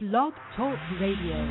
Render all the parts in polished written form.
Blog Talk Radio.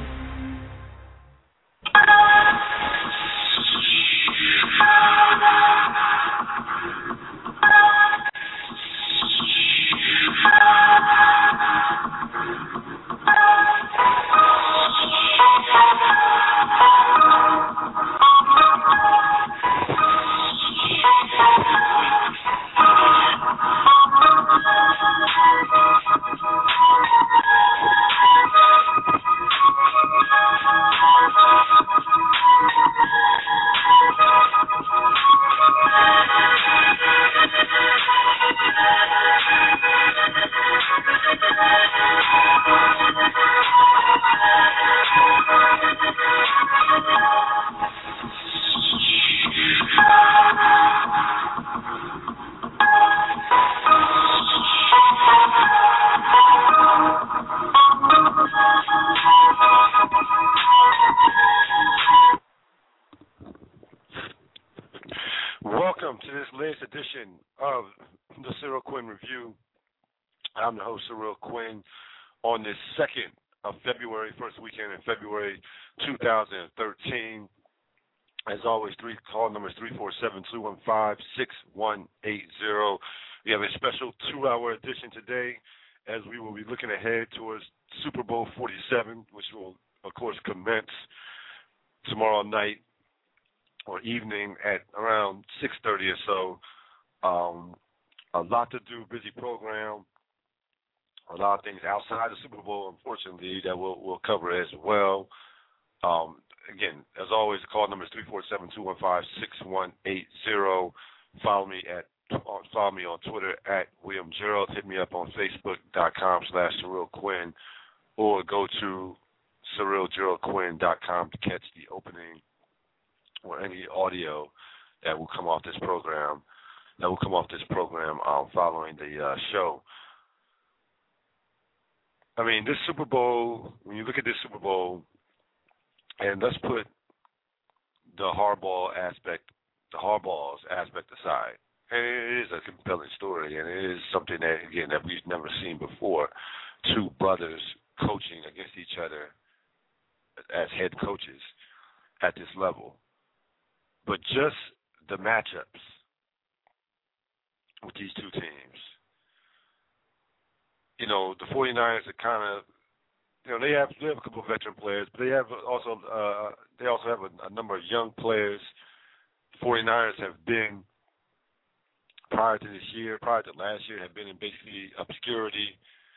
Welcome to this latest edition of the Cyril Quinn Review. I'm the host, Cyril Quinn, on this 2nd of February, first weekend in February 2013. As always, call numbers 347-215-6180. We have a special 2-hour edition today as we will be looking ahead towards Super Bowl 47, which will, of course, commence tomorrow night or evening at around 6:30 or so. A lot to do, busy program. A lot of things outside the Super Bowl, unfortunately, that we'll cover as well. Again, as always, the call number is 347-215-6180. Follow me on Twitter at William Gerald. Hit me up on Facebook.com/Cyril Quinn, or go to CyrilGeraldQuinn.com to catch the opening or any audio that will come off this program. Following the show. I mean, this Super Bowl, when you look at this Super Bowl, and let's put the Harbaugh's aspect aside. And it is a compelling story, and it is something that, again, that we've never seen before. Two brothers coaching against each other as head coaches at this level. But just the matchups with these two teams. You know, the 49ers are kind of, you know, they have a couple of veteran players, but they also have a number of young players. 49ers have been, prior to last year, have been in basically obscurity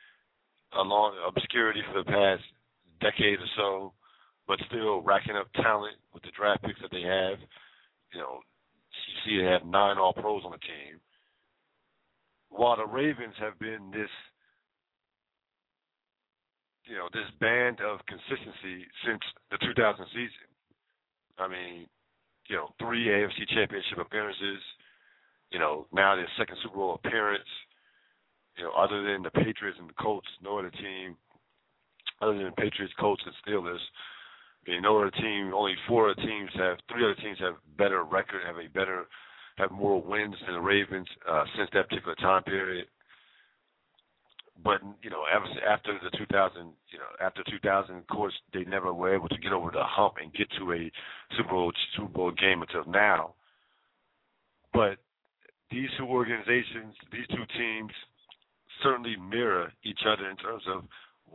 for the past decade or so, but still racking up talent with the draft picks that they have. You know, you see they have 9 All-Pros on the team. While the Ravens have been this band of consistency since the 2000 season. I mean, 3 AFC Championship appearances, now their second Super Bowl appearance. Other than the Patriots and the Colts, no other team, other than the Patriots, Colts, and Steelers, no other team, only 3 other teams have better record, have more wins than the Ravens since that particular time period. But after 2000, of course, they never were able to get over the hump and get to a Super Bowl game until now. But these two organizations, these two teams, certainly mirror each other in terms of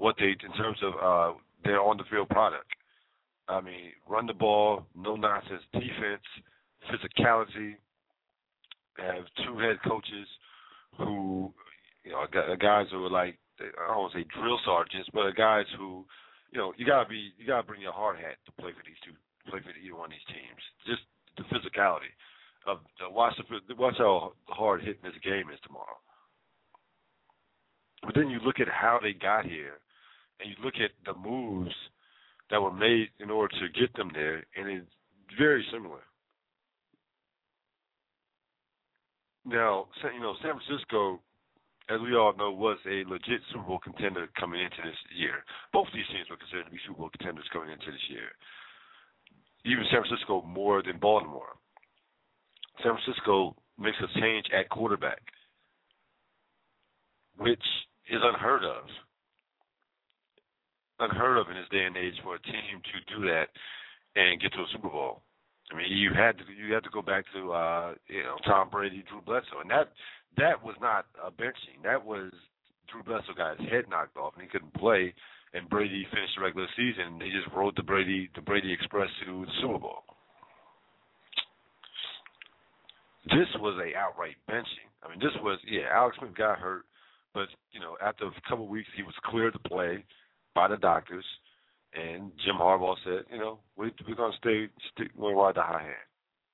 their on-the-field product. I mean, run the ball, no nonsense defense, physicality. Have 2 head coaches who, guys who are like, I don't want to say drill sergeants, but guys who, you gotta bring your hard hat to play for either one of these teams. Just the physicality of watch how hard hitting this game is tomorrow. But then you look at how they got here, and you look at the moves that were made in order to get them there, and it's very similar. Now, San Francisco, as we all know, was a legit Super Bowl contender coming into this year. Both of these teams were considered to be Super Bowl contenders coming into this year. Even San Francisco more than Baltimore. San Francisco makes a change at quarterback, which is unheard of. unheard of in this day and age for a team to do that and get to a Super Bowl. I mean, you had to go back to Tom Brady, Drew Bledsoe, and that was not a benching. That was Drew Bledsoe got his head knocked off and he couldn't play, and Brady finished the regular season. They just rode the Brady Express to the Super Bowl. This was a outright benching. I mean, this was Alex Smith got hurt, but after a couple of weeks he was cleared to play by the doctors. And Jim Harbaugh said, we're going to we're ride the high hand.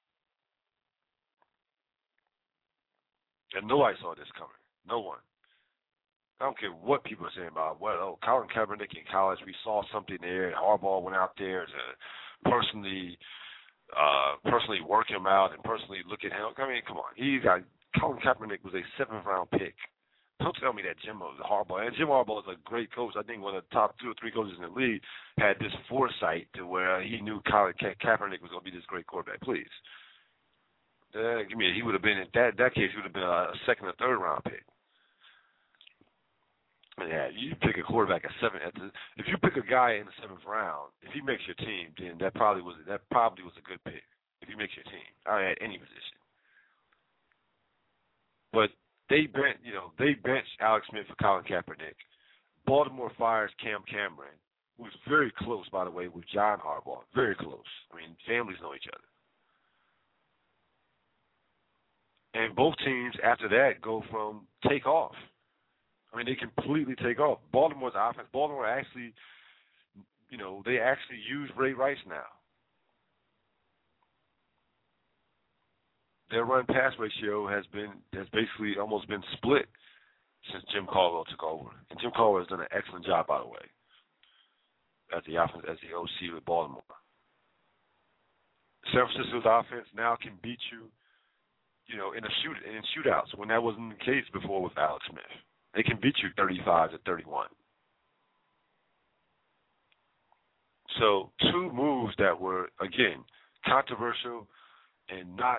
And nobody saw this coming. No one. I don't care what people are saying about, Colin Kaepernick in college, we saw something there, and Harbaugh went out there to personally work him out and personally look at him. I mean, come on. Colin Kaepernick was a 7th-round pick. Don't tell me that Jim Harbaugh, and Jim Harbaugh is a great coach. I think one of the top 2 or 3 coaches in the league had this foresight to where he knew Colin Kaepernick was going to be this great quarterback. Please. He would have been, in that case, he would have been a 2nd or 3rd round pick. Yeah, you pick a quarterback at 7. If you pick a guy in the 7th round, if he makes your team, then that probably was a good pick. If he makes your team, at any position. But they benched Alex Smith for Colin Kaepernick. Baltimore fires Cam Cameron, who's very close, by the way, with John Harbaugh. Very close. I mean, families know each other. And both teams, after that, go from take off. I mean, they completely take off. Baltimore's offense, Baltimore actually, they actually use Ray Rice now. Their run-pass ratio has basically almost been split since Jim Caldwell took over. And Jim Caldwell has done an excellent job, by the way, as the OC with Baltimore. San Francisco's offense now can beat you, in shootouts when that wasn't the case before with Alex Smith. They can beat you 35-31. So 2 moves that were, again, controversial and not,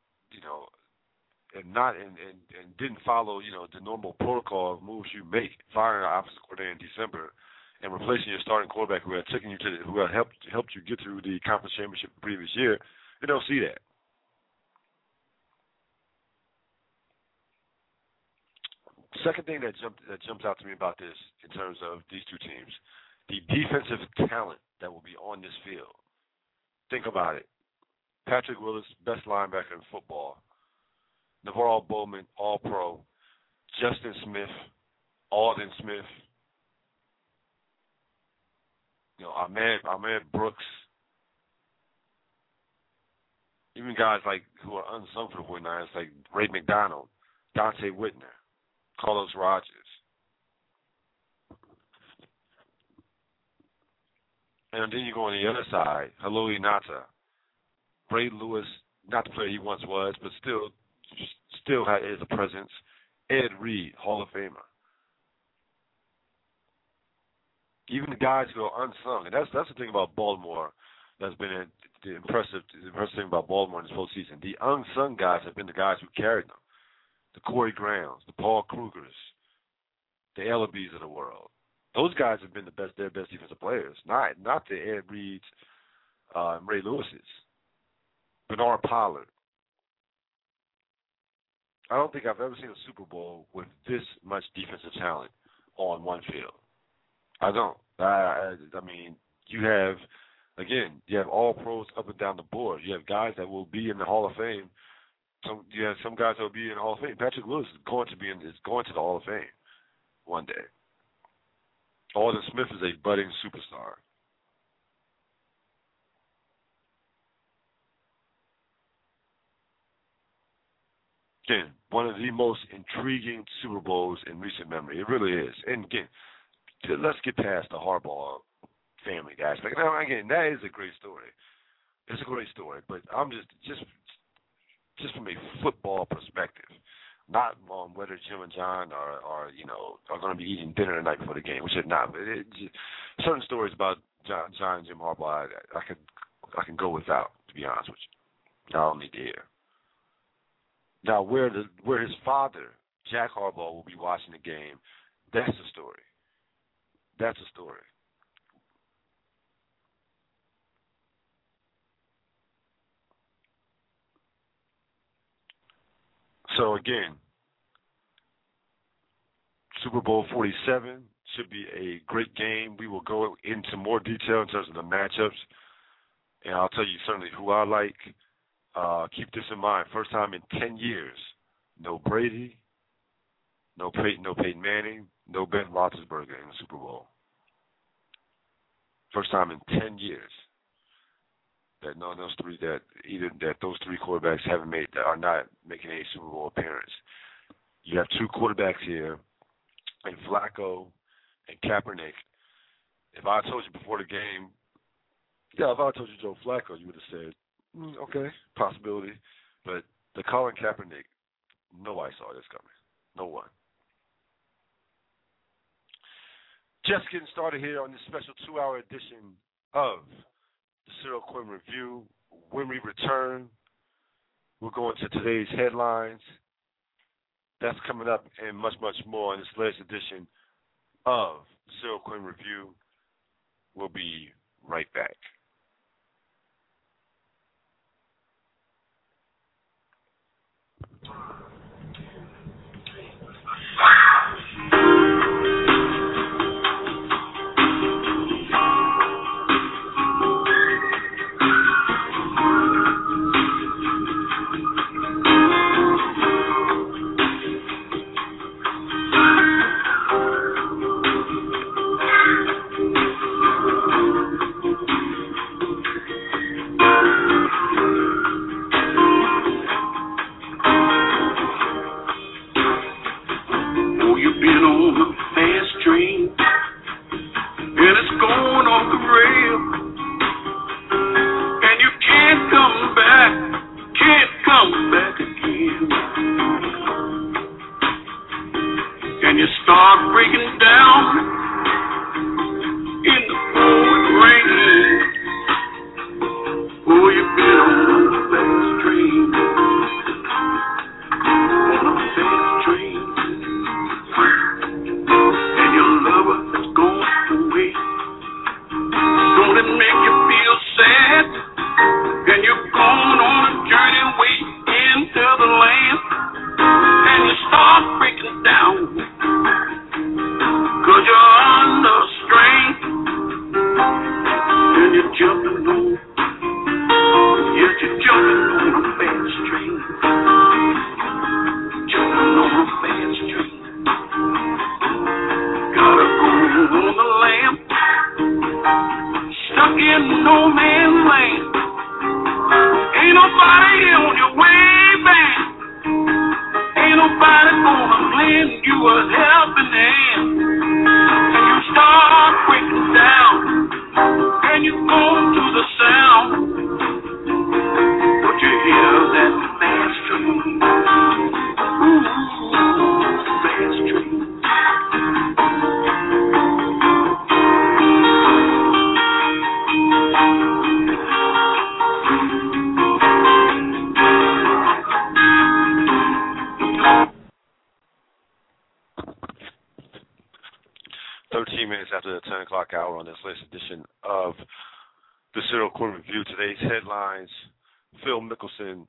and didn't follow, the normal protocol of moves you make, firing an offensive coordinator in December and replacing your starting quarterback who had helped you get through the conference championship the previous year. You don't see that. Second thing that jumps out to me about this in terms of these 2 teams, the defensive talent that will be on this field. Think about it. Patrick Willis, best linebacker in football. Navarro Bowman, All-Pro. Justin Smith, Alden Smith. Ahmed Brooks. Even guys who are unsung for the 49ers, like Ray McDonald, Dante Whitner, Carlos Rogers. And then you go on the other side, Haloti Ngata, Ray Lewis, not the player he once was, but still is a presence. Ed Reed, Hall of Famer. Even the guys who are unsung, and that's the thing about Baltimore that's been the impressive thing about Baltimore in this postseason. The unsung guys have been the guys who carried them. The Corey Grahams, the Paul Krugers, the Ellerbees of the world. Those guys have been their best defensive players, not the Ed Reeds, Ray Lewises. Bernard Pollard. I don't think I've ever seen a Super Bowl with this much defensive talent on one field. I don't. I mean, you have all pros up and down the board. You have guys that will be in the Hall of Fame. You have some guys that will be in the Hall of Fame. Patrick Willis is going to the Hall of Fame one day. Alden Smith is a budding superstar. Again, one of the most intriguing Super Bowls in recent memory. It really is. And again, let's get past the Harbaugh family aspect. Now, again, that is a great story. It's a great story, but I'm just from a football perspective, not on whether Jim and John are going to be eating dinner the night before the game, which they're not. But certain stories about John and Jim Harbaugh, I can go without, to be honest with you. I don't need to hear. Now, where his father, Jack Harbaugh, will be watching the game, that's a story. That's a story. So again, Super Bowl 47 should be a great game. We will go into more detail in terms of the matchups, and I'll tell you certainly who I like. Keep this in mind. First time in 10 years, no Brady, no Peyton Manning, no Ben Roethlisberger in the Super Bowl. First time in 10 years that none of those three those three quarterbacks are not making a Super Bowl appearance. You have two quarterbacks here, and Flacco and Kaepernick. If I told you before the game, if I told you Joe Flacco, you would have said, okay, possibility. But the Colin Kaepernick, nobody saw this coming. No one. Just getting started here on this special 2-hour edition of the Cyril Quinn Review. When we return, we'll go into today's headlines. That's coming up and much, much more in this latest edition of the Cyril Quinn Review. We'll be right back. After the 10 o'clock hour on this latest edition of the Cyril Quinn Review. Today's headlines: Phil Mickelson,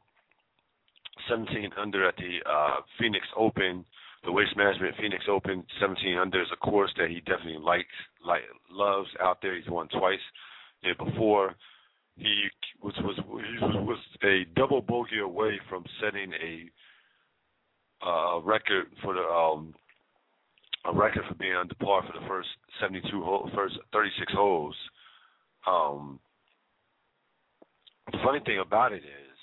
17 under at the Phoenix Open, the Waste Management Phoenix Open. 17 under is a course that he definitely loves out there. He's won twice there before. He was a double bogey away from setting a record for being under par for the first 36 holes. The funny thing about it is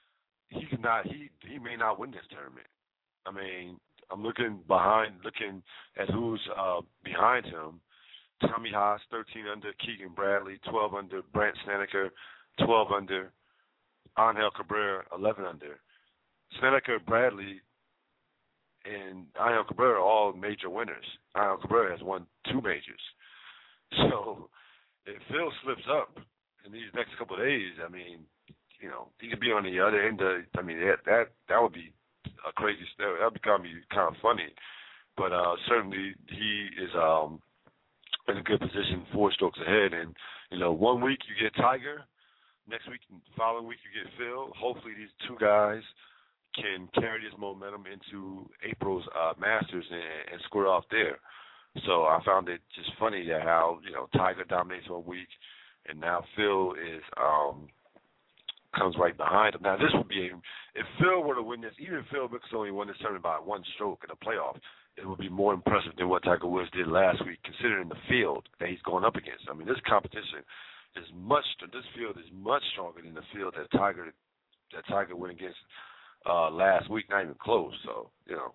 he may not win this tournament. I mean, I'm looking at who's behind him. Tommy Haas, 13 under, Keegan Bradley, 12 under, Brandt Snedeker, 12 under, Angel Cabrera, 11 under. Snedeker, Bradley, and Angel Cabrera are all major winners. Angel Cabrera has won 2 majors. So if Phil slips up in these next couple of days, I mean, he could be on the other end of, that would be a crazy story. That would be kind of funny. But certainly he is in a good position, 4 strokes ahead. And, 1 week you get Tiger. Next week, following week you get Phil. Hopefully these 2 guys can carry this momentum into April's Masters and square off there. So I found it just funny that how Tiger dominates 1 week, and now Phil is comes right behind him. Now this would be if Phil were to win this, even if Phil Mickelson only won this tournament by 1 stroke in the playoff, it would be more impressive than what Tiger Woods did last week, considering the field that he's going up against. I mean, this competition is this field is much stronger than the field that Tiger went against last week, not even close. So,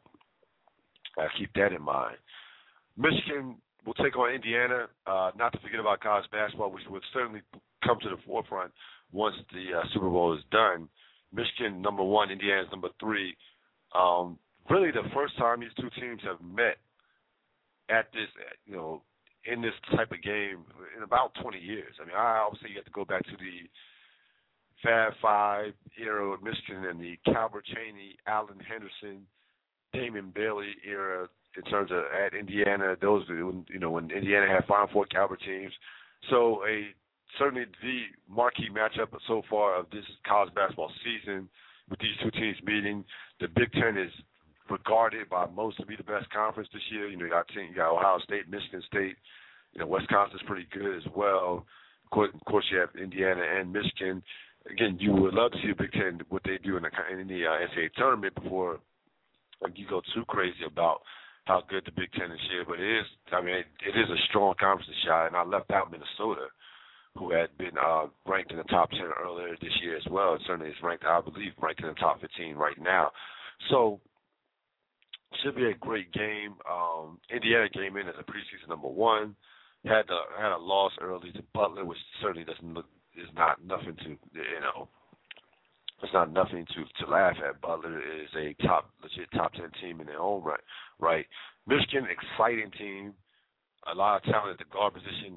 I keep that in mind. Michigan will take on Indiana, not to forget about college basketball, which will certainly come to the forefront once the Super Bowl is done. Michigan number 1, Indiana's number 3. Really the first time these two teams have met at this, in this type of game in about 20 years. I mean, I obviously you have to go back to the Fab Five era of Michigan and the Calbert Cheaney, Allen Henderson, Damon Bailey era in terms of at Indiana. Those, when Indiana had Final Four Calbert teams. So certainly the marquee matchup so far of this college basketball season with these two teams meeting. The Big Ten is regarded by most to be the best conference this year. You got Ohio State, Michigan State. Wisconsin's pretty good as well. Of course, you have Indiana and Michigan. Again, you would love to see the Big Ten, what they do in the NCAA tournament before you go too crazy about how good the Big Ten is here. But it is a strong conference this year, and I left out Minnesota, who had been ranked in the top 10 earlier this year as well. It certainly is ranked, I believe, ranked in the top 15 right now. So should be a great game. Indiana came in as a preseason number 1. Had a loss early to Butler, which certainly is not nothing to it's not nothing to laugh at. Butler is a legit top 10 team in their own right. Michigan, exciting team, a lot of talent at the guard position.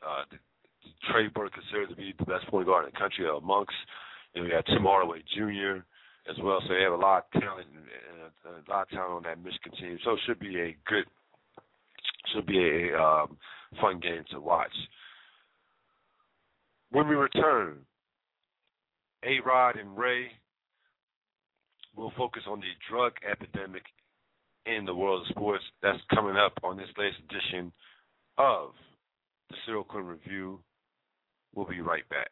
Trey Burke considered to be the best point guard in the country amongst. We got Tim Hardaway Jr. as well, so they have a lot of talent on that Michigan team. So it should be a fun game to watch. When we return, A-Rod and Ray will focus on the drug epidemic in the world of sports. That's coming up on this latest edition of the Cyril Quinn Review. We'll be right back.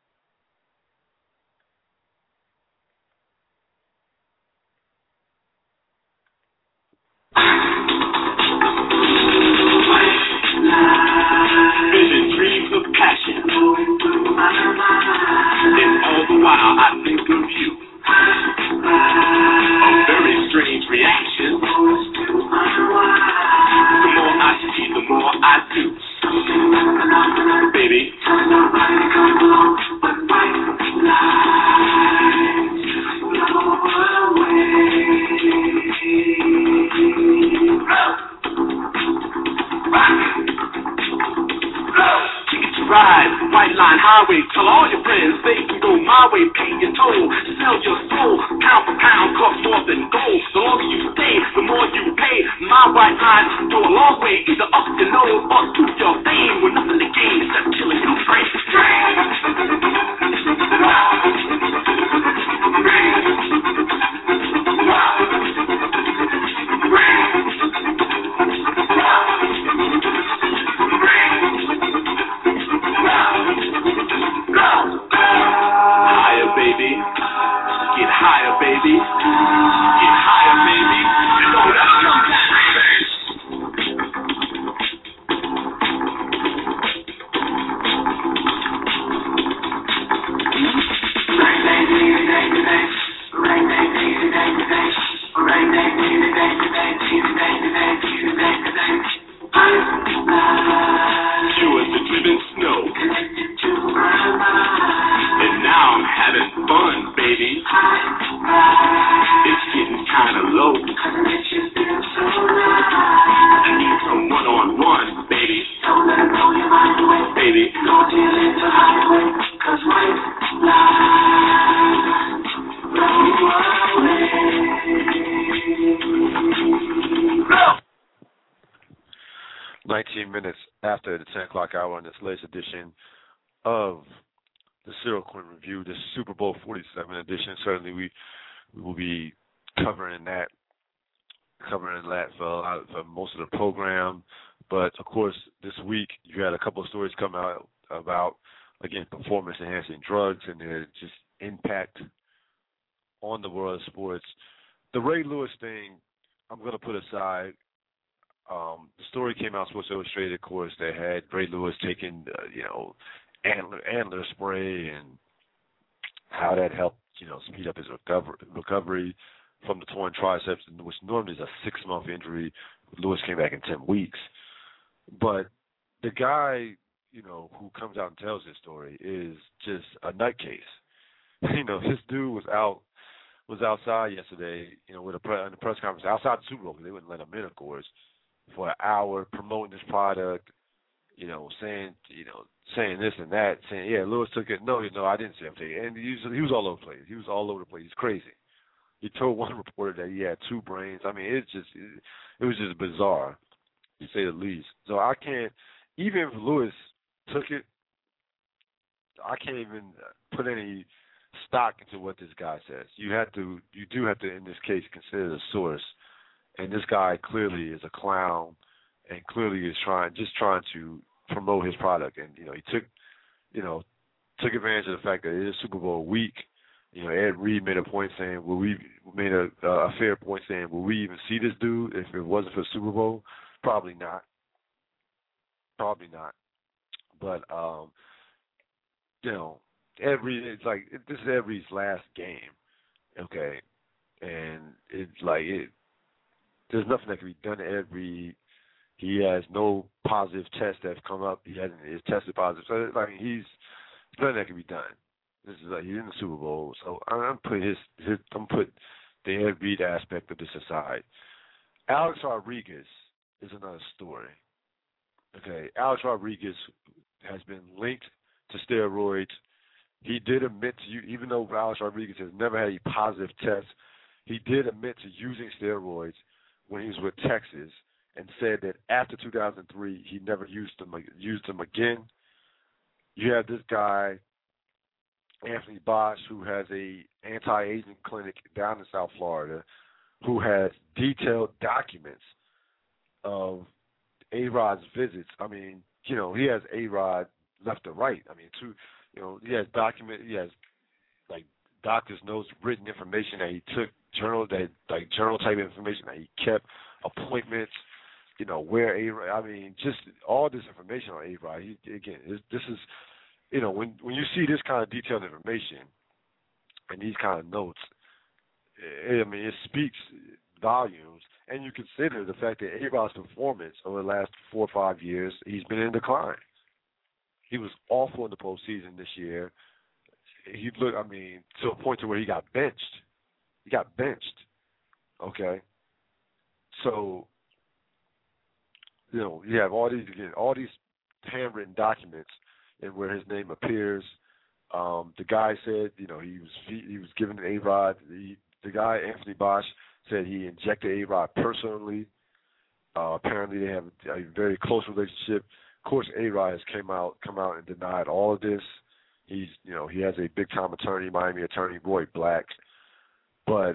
Vision, dreams of passion. And all the while I think of you. A very strange reaction. The more I see, the more I do. Baby. Ride, white line highway, tell all your friends they can go my way, pay your toll, sell your soul, pound for pound, cost more than gold. The longer you stay, the more you pay. My white line go a long way, either up your nose or to your fame, with nothing to gain except killing your brain. After the 10 o'clock hour on this latest edition of the Cyril Quinn Review, this Super Bowl 47 edition. Certainly we We will be covering that for most of the program. But of course, this week you had a couple of stories come out about, again, performance-enhancing drugs and their just impact on the world of sports. The Ray Lewis thing, I'm going to put aside. The story came out, Sports Illustrated, of course, that had Ray Lewis taking, antler spray and how that helped, speed up his recovery from the torn triceps, which normally is a 6-month injury. Lewis came back in 10 weeks. But the guy, who comes out and tells this story is just a nutcase. This dude was outside yesterday, with in the press conference outside the Super Bowl, because they wouldn't let him in, of course, for an hour promoting his product, saying this and that, saying, yeah, Lewis took it. No, I didn't see him take it. And he was all over the place. He was all over the place. He's crazy. He told one reporter that he had 2 brains. I mean, it was just bizarre, to say the least. So I can't, even if Lewis took it, I can't even put any stock into what this guy says. You do have to, in this case, consider the source. And this guy clearly is a clown, and clearly is trying to promote his product. And he took advantage of the fact that it is Super Bowl week. Ed Reed made a point saying, "Will we made a fair point saying, will we even see this dude if it wasn't for Super Bowl? Probably not. Probably not. But it's like this is Ed Reed's last game, okay, and it's like there's nothing that can be done to Ed Reed. He has no positive tests that have come up. He hasn't tested positive, so there's nothing that can be done. This is he's in the Super Bowl, so I'm put the Ed Reed aspect of this aside. Alex Rodriguez is another story. Okay, Alex Rodriguez has been linked to steroids. He did admit to even though Alex Rodriguez has never had a positive test, he did admit to using steroids when he was with Texas, and said that after 2003 he never used them again. You have this guy, Anthony Bosch, who has a anti-aging clinic down in South Florida, who has detailed documents of A-Rod's visits. I mean, he has A-Rod left to right. I mean, he has doctor's notes, written information that he took, journal type information that he kept, appointments, where A-Rod. I mean, just all this information on A-Rod. This is. When you see this kind of detailed information and these kind of notes, it speaks volumes. And you consider the fact that A-Rod's performance over the last 4 or 5 years, he's been in decline. He was awful in the postseason this year. He looked, to a point to where he got benched. Okay? So, you have all these handwritten documents and where his name appears. The guy said, he was given an A-Rod. The guy, Anthony Bosch, said he injected A-Rod personally. Apparently, they have a very close relationship. Of course, A-Rod has come out and denied all of this. He has a big time attorney, Miami attorney Roy Black. But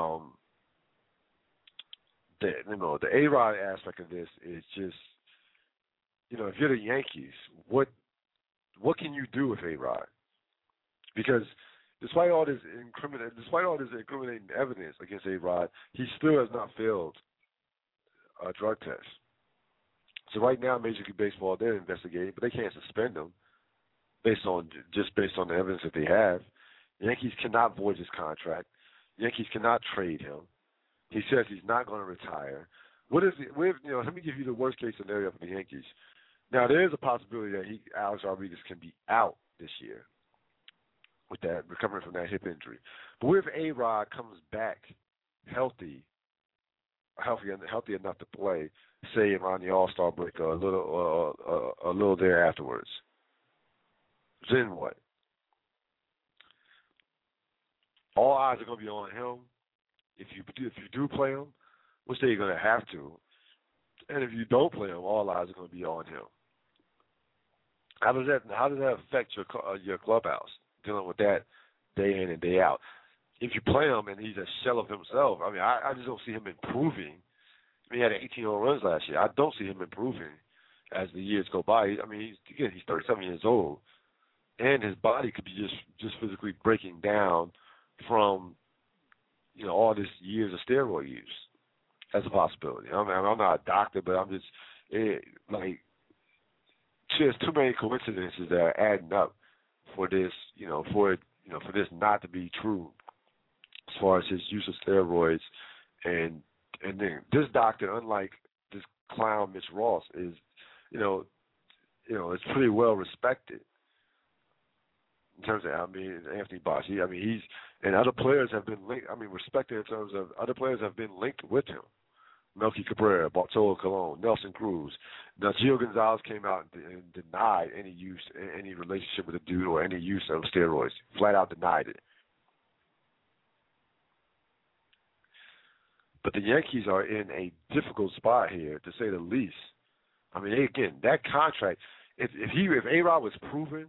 the A-Rod aspect of this is just, if you're the Yankees, what can you do with A-Rod? Because despite all this incriminating evidence against A-Rod, he still has not failed a drug test. So right now, Major League Baseball, they're investigating, but they can't suspend him based on the evidence that they have. The Yankees cannot void his contract. The Yankees cannot trade him. He says he's not going to retire. Let me give you the worst case scenario for the Yankees. Now, there is a possibility that Alex Rodriguez can be out this year with that, recovering from that hip injury. But what if A-Rod comes back healthy enough to play, say around the All-Star break or a little there afterwards? Then what? All eyes are going to be on him. If you do play him, which they're going to have to, and if you don't play him, all eyes are going to be on him. How does that affect your clubhouse, dealing with that day in and day out? if you play him and he's a shell of himself, I mean, I just don't see him improving. I mean, he had 18 home runs last year. I don't see him improving as the years go by. I mean, he's 37 years old, and his body could be just physically breaking down from, you know, all this years of steroid use as a possibility. I mean, I'm not a doctor, but I'm just like, there's too many coincidences that are adding up for this, for this not to be true as far as his use of steroids. And then this doctor, unlike this clown Mitch Ross, is, it's pretty well respected in terms of, Anthony Bosch. And other players have been linked. Respected in terms of other players have been linked with him. Melky Cabrera, Bartolo Colon, Nelson Cruz. Now, Gio Gonzalez came out and denied any relationship with the dude or any use of steroids. Flat out denied it. But the Yankees are in a difficult spot here, to say the least. I mean, again, that contract. If A-Rod was proven,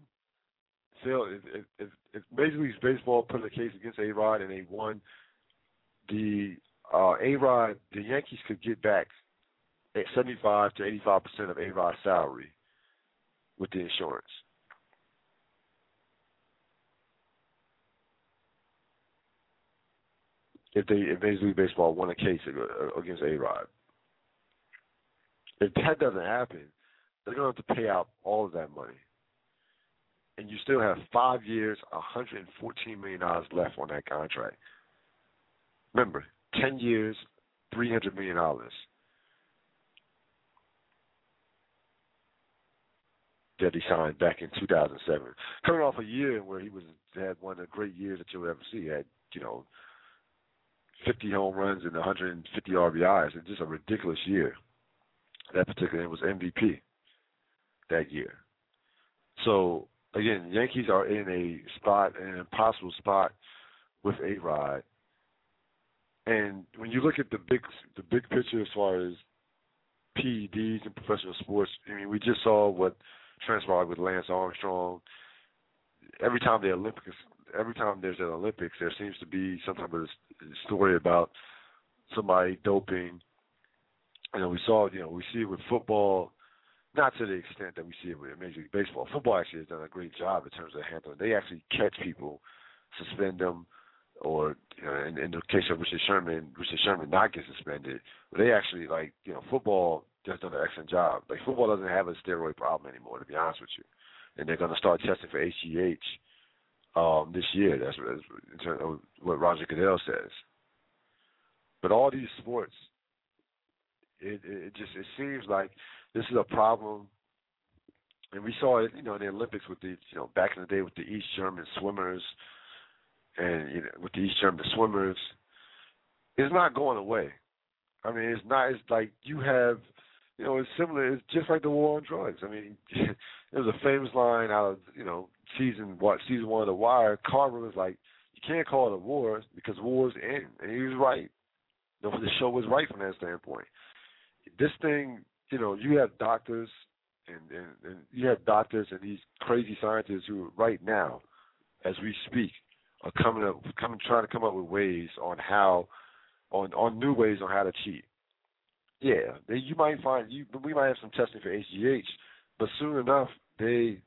if Major League Baseball put a case against A-Rod and they won, the Yankees could get back 75 to 85% of A-Rod's salary with the insurance. If Major League Baseball won a case against A-Rod. If that doesn't happen, they're going to have to pay out all of that money. And you still have 5 years, $114 million left on that contract. Remember, 10 years, $300 million. That he signed back in 2007. Coming off a year where he had one of the great years that you'll ever see. He had, 50 home runs and 150 RBIs. It's just a ridiculous year. That particular year was MVP that year. So, again, the Yankees are in an impossible spot with A-Rod. And when you look at the big picture as far as PEDs in professional sports, we just saw what transpired with Lance Armstrong. Every time there's an Olympics, there seems to be some type of story about somebody doping. We see it with football, not to the extent that we see it with Major League Baseball. Football actually has done a great job in terms of handling. They actually catch people, suspend them, or in the case of Richard Sherman not get suspended. But they actually, football has done an excellent job. Football doesn't have a steroid problem anymore, to be honest with you. And they're going to start testing for HGH this year. That's in terms of what Roger Goodell says. But all these sports, it seems like this is a problem. And we saw it, in the Olympics with the, back in the day with the East German swimmers. And with the East German swimmers, it's not going away. It's like you have, it's similar. It's just like the war on drugs. There was a famous line out of, season one of The Wire. Carver was like, you can't call it a war because wars end. And he was right. The show was right from that standpoint. This thing, you have doctors and you have doctors and these crazy scientists who right now, as we speak, are trying to come up with ways on new ways on how to cheat. Yeah, we might have some testing for HGH, but soon enough they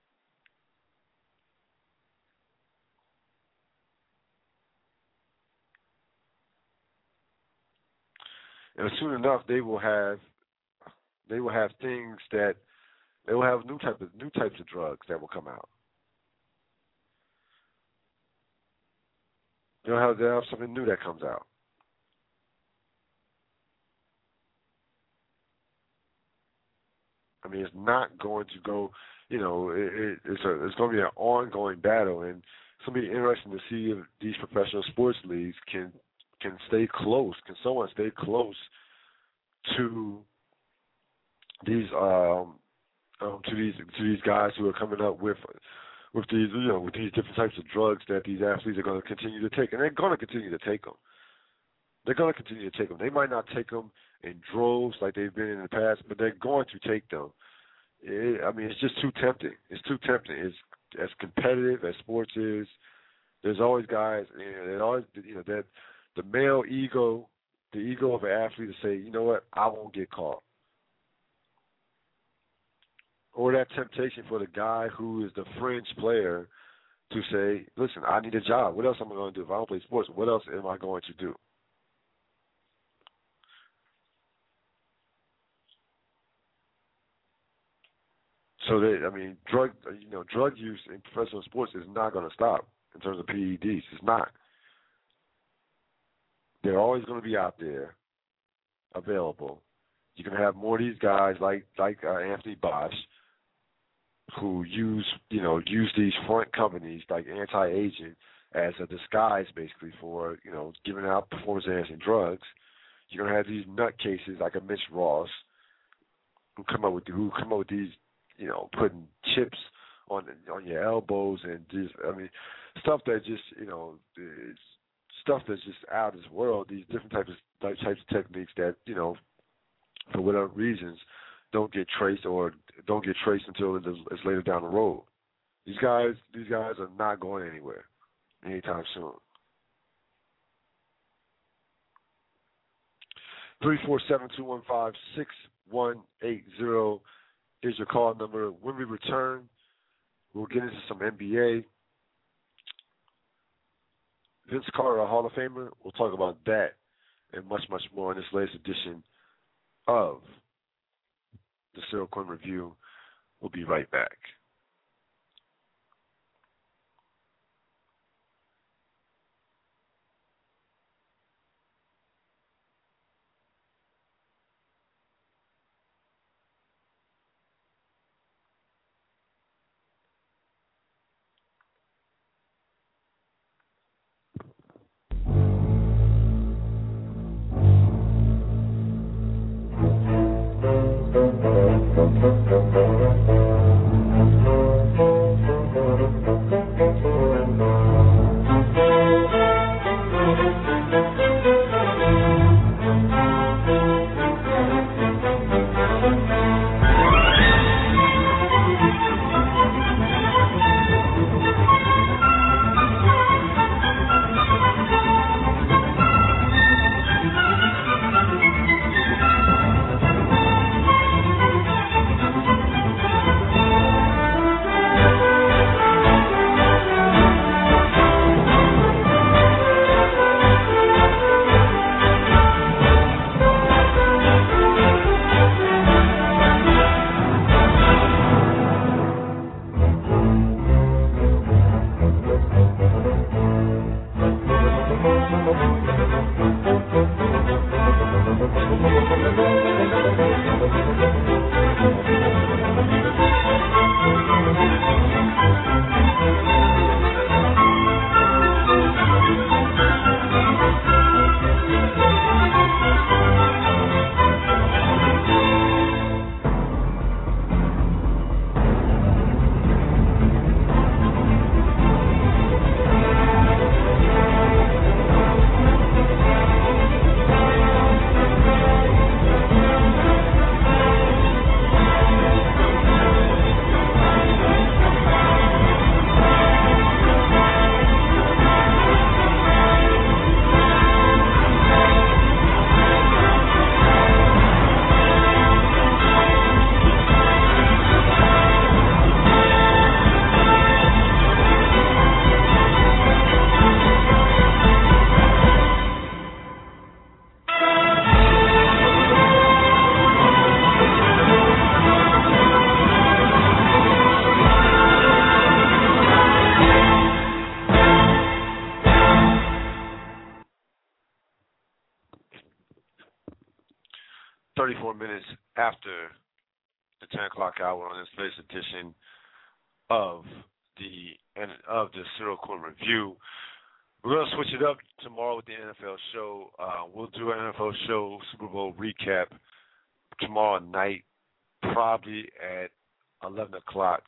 will have things that they will have new types of drugs that will come out. They'll have something new that comes out. It's not going to go, it's going to be an ongoing battle, and it's going to be interesting to see if these professional sports leagues can stay close. Can someone stay close to these guys who are coming up with these with these different types of drugs that these athletes are going to continue to take, and they're going to continue to take them. They might not take them in droves like they've been in the past, but they're going to take them. It's just too tempting. It's too tempting. It's as competitive as sports is. There's always guys, and always, that the male ego, the ego of an athlete to say, you know what, I won't get caught. Or that temptation for the guy who is the fringe player to say, listen, I need a job. What else am I going to do? If I don't play sports, what else am I going to do? So drug use in professional sports is not going to stop in terms of PEDs. It's not. They're always going to be out there, available. You're going to have more of these guys like Anthony Bosch, who use these front companies like anti-aging as a disguise, basically, for giving out performance-enhancing drugs. You're going to have these nutcases like a Mitch Ross who come up with these, putting chips on your elbows and just, stuff that just, stuff that's just out of this world. These different types of techniques that, for whatever reasons, don't get traced until it's later down the road. These guys are not going anywhere anytime soon. 347-215-6180 is your call number. When we return, we'll get into some NBA. Vince Carter, a Hall of Famer. We'll talk about that and much, much more in this latest edition of the Cyril Quinn Review. We'll be right back. After the 10 o'clock hour on this latest edition of the Cyril Quinn Review. We're going to switch it up tomorrow with the NFL show. We'll do an NFL show, Super Bowl recap tomorrow night, probably at 11 o'clock.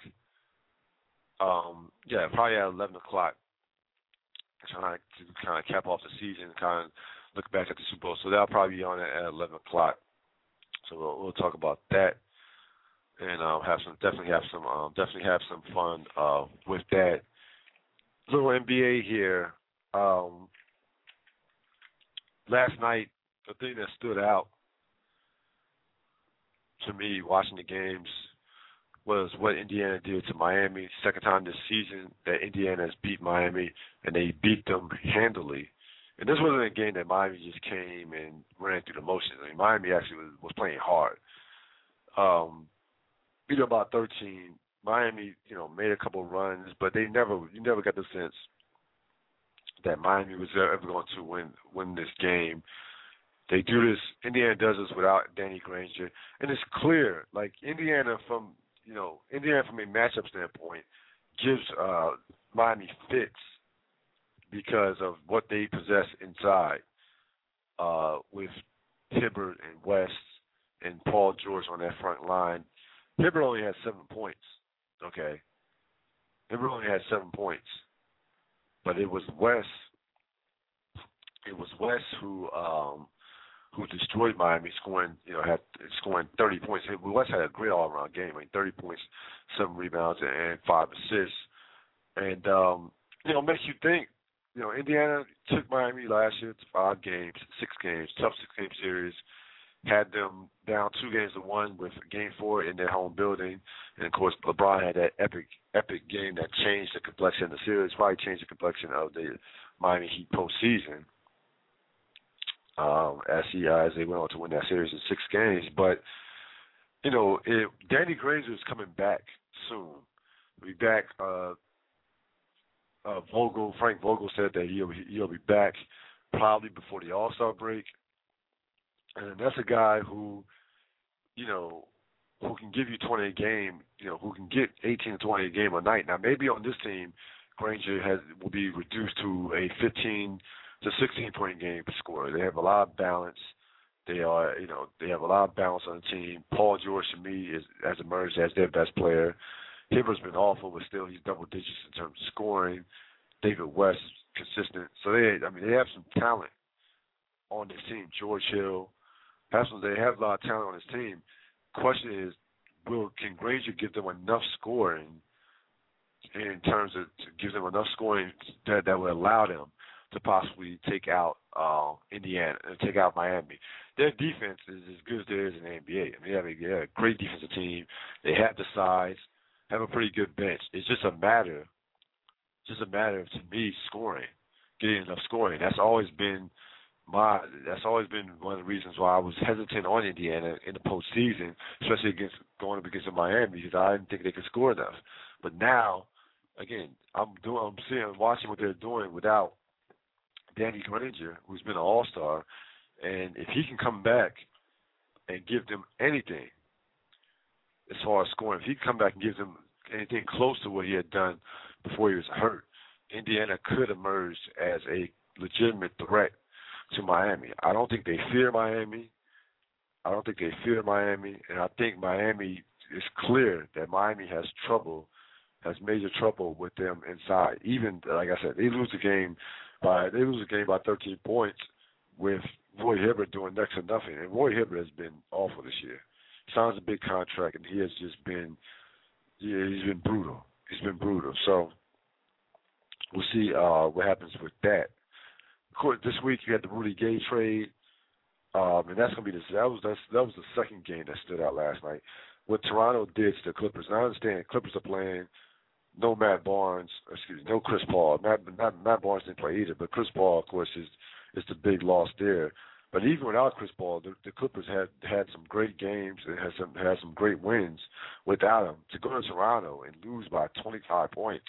Probably at 11 o'clock. Trying to kind of cap off the season, kind of look back at the Super Bowl. So that'll probably be on at 11 o'clock. So we'll talk about that, and definitely have some fun with that. Little NBA here. Last night, the thing that stood out to me watching the games was what Indiana did to Miami. Second time this season that Indiana has beat Miami, and they beat them handily. And this wasn't a game that Miami just came and ran through the motions. I mean, Miami actually was playing hard. Beat them by 13. Miami, made a couple of runs, but you never got the sense that Miami was ever going to win this game. They do this. Indiana does this without Danny Granger, and it's clear. Like Indiana from a matchup standpoint gives Miami fits because of what they possess inside with Hibbert and West and Paul George on that front line. Hibbert only had 7 points. Okay, Hibbert only had 7 points, but it was West. It was West who destroyed Miami, scoring 30 points. West had a great all-around game. 30 points, 7 rebounds, and 5 assists. And makes you think. Indiana took Miami last year to 5 games, 6 games, tough 6-game series. Had them down 2-1 with Game 4 in their home building, and of course LeBron had that epic game that changed the complexion of the series. Probably changed the complexion of the Miami Heat postseason. As they went on to win that series in 6 games. But, Danny Granger is coming back soon. He'll be back. Frank Vogel said that he'll be back probably before the All-Star break. And that's a guy who can give you 20 a game, who can get 18 to 20 a game a night. Now, maybe on this team, Granger will be reduced to a 15 to 16-point game scorer. They have a lot of balance. They have a lot of balance on the team. Paul George, to me, has emerged as their best player. Hibbert's been awful, but still he's double digits in terms of scoring. David West is consistent. So they have some talent on this team. George Hill, they have a lot of talent on this team. Question is, can Granger give them enough scoring in terms of give them enough scoring that will allow them to possibly take out Indiana and take out Miami? Their defense is as good as there is in the NBA. They have a great defensive team. They have the size, have a pretty good bench. It's just a matter of, to me, scoring, getting enough scoring. That's always been one of the reasons why I was hesitant on Indiana in the postseason, especially going up against Miami, because I didn't think they could score enough. But now, again, I'm watching what they're doing without Danny Granger, who's been an all-star, and if he can come back and give them anything as far as scoring, if he can come back and give them anything close to what he had done before he was hurt, Indiana could emerge as a legitimate threat to Miami. I don't think they fear Miami. And I think Miami is clear that Miami has major trouble with them inside. Even, like I said, they lose a game by 13 points with Roy Hibbert doing next to nothing. And Roy Hibbert has been awful this year. He signs a big contract, and he has just been, he's been brutal. So we'll see what happens with that. Of course, this week you had the Rudy Gay trade, and that's going to be that was the second game that stood out last night. What Toronto did to the Clippers. And I understand Clippers are playing no Chris Paul. Matt Barnes didn't play either, but Chris Paul, of course, is the big loss there. But even without Chris Paul, the Clippers had some great games and had some great wins without him. To go to Toronto and lose by 25 points,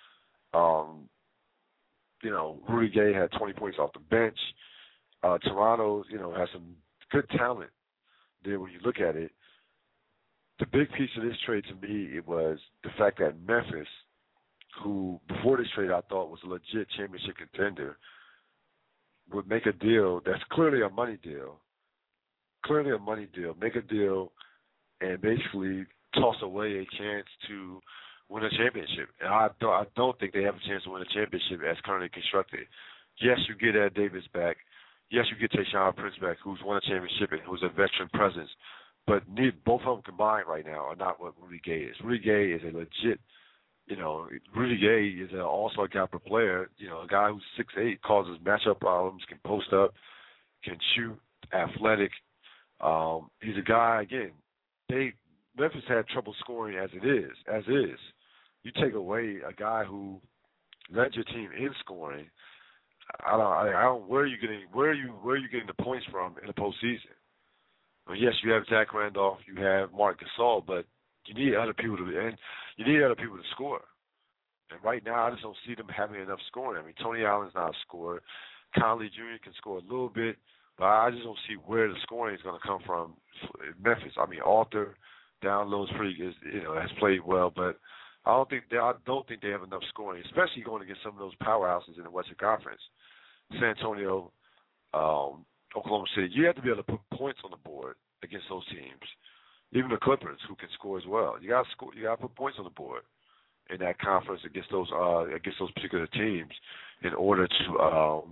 Rudy Gay had 20 points off the bench. Toronto, has some good talent there when you look at it. The big piece of this trade to me, it was the fact that Memphis, who before this trade I thought was a legit championship contender, would make a deal that's clearly a money deal. Make a deal and basically toss away a chance to win a championship. And I don't think they have a chance to win a championship as currently constructed. Yes, you get Ed Davis back. Yes, you get Tayshaun Prince back, who's won a championship and who's a veteran presence. But both of them combined right now are not what Rudy Gay is. Rudy Gay is a legit Rudy Gay is an all-star caliber player. A guy who's 6'8", causes matchup problems, can post up, can shoot, athletic. He's a guy, again, Memphis had trouble scoring as is. You take away a guy who led your team in scoring. I don't. Where are you getting the points from in the postseason? Well, yes, you have Zach Randolph, you have Marc Gasol, but you need other people to score. And right now, I just don't see them having enough scoring. I mean, Tony Allen's not a scorer. Conley Jr. can score a little bit, but I just don't see where the scoring is going to come from in Memphis. I mean, Arthur down low has played well, but I don't think they have enough scoring, especially going against some of those powerhouses in the Western Conference. San Antonio, Oklahoma City. You have to be able to put points on the board against those teams. Even the Clippers, who can score as well. You got to score. You got to put points on the board in that conference against those particular teams in order for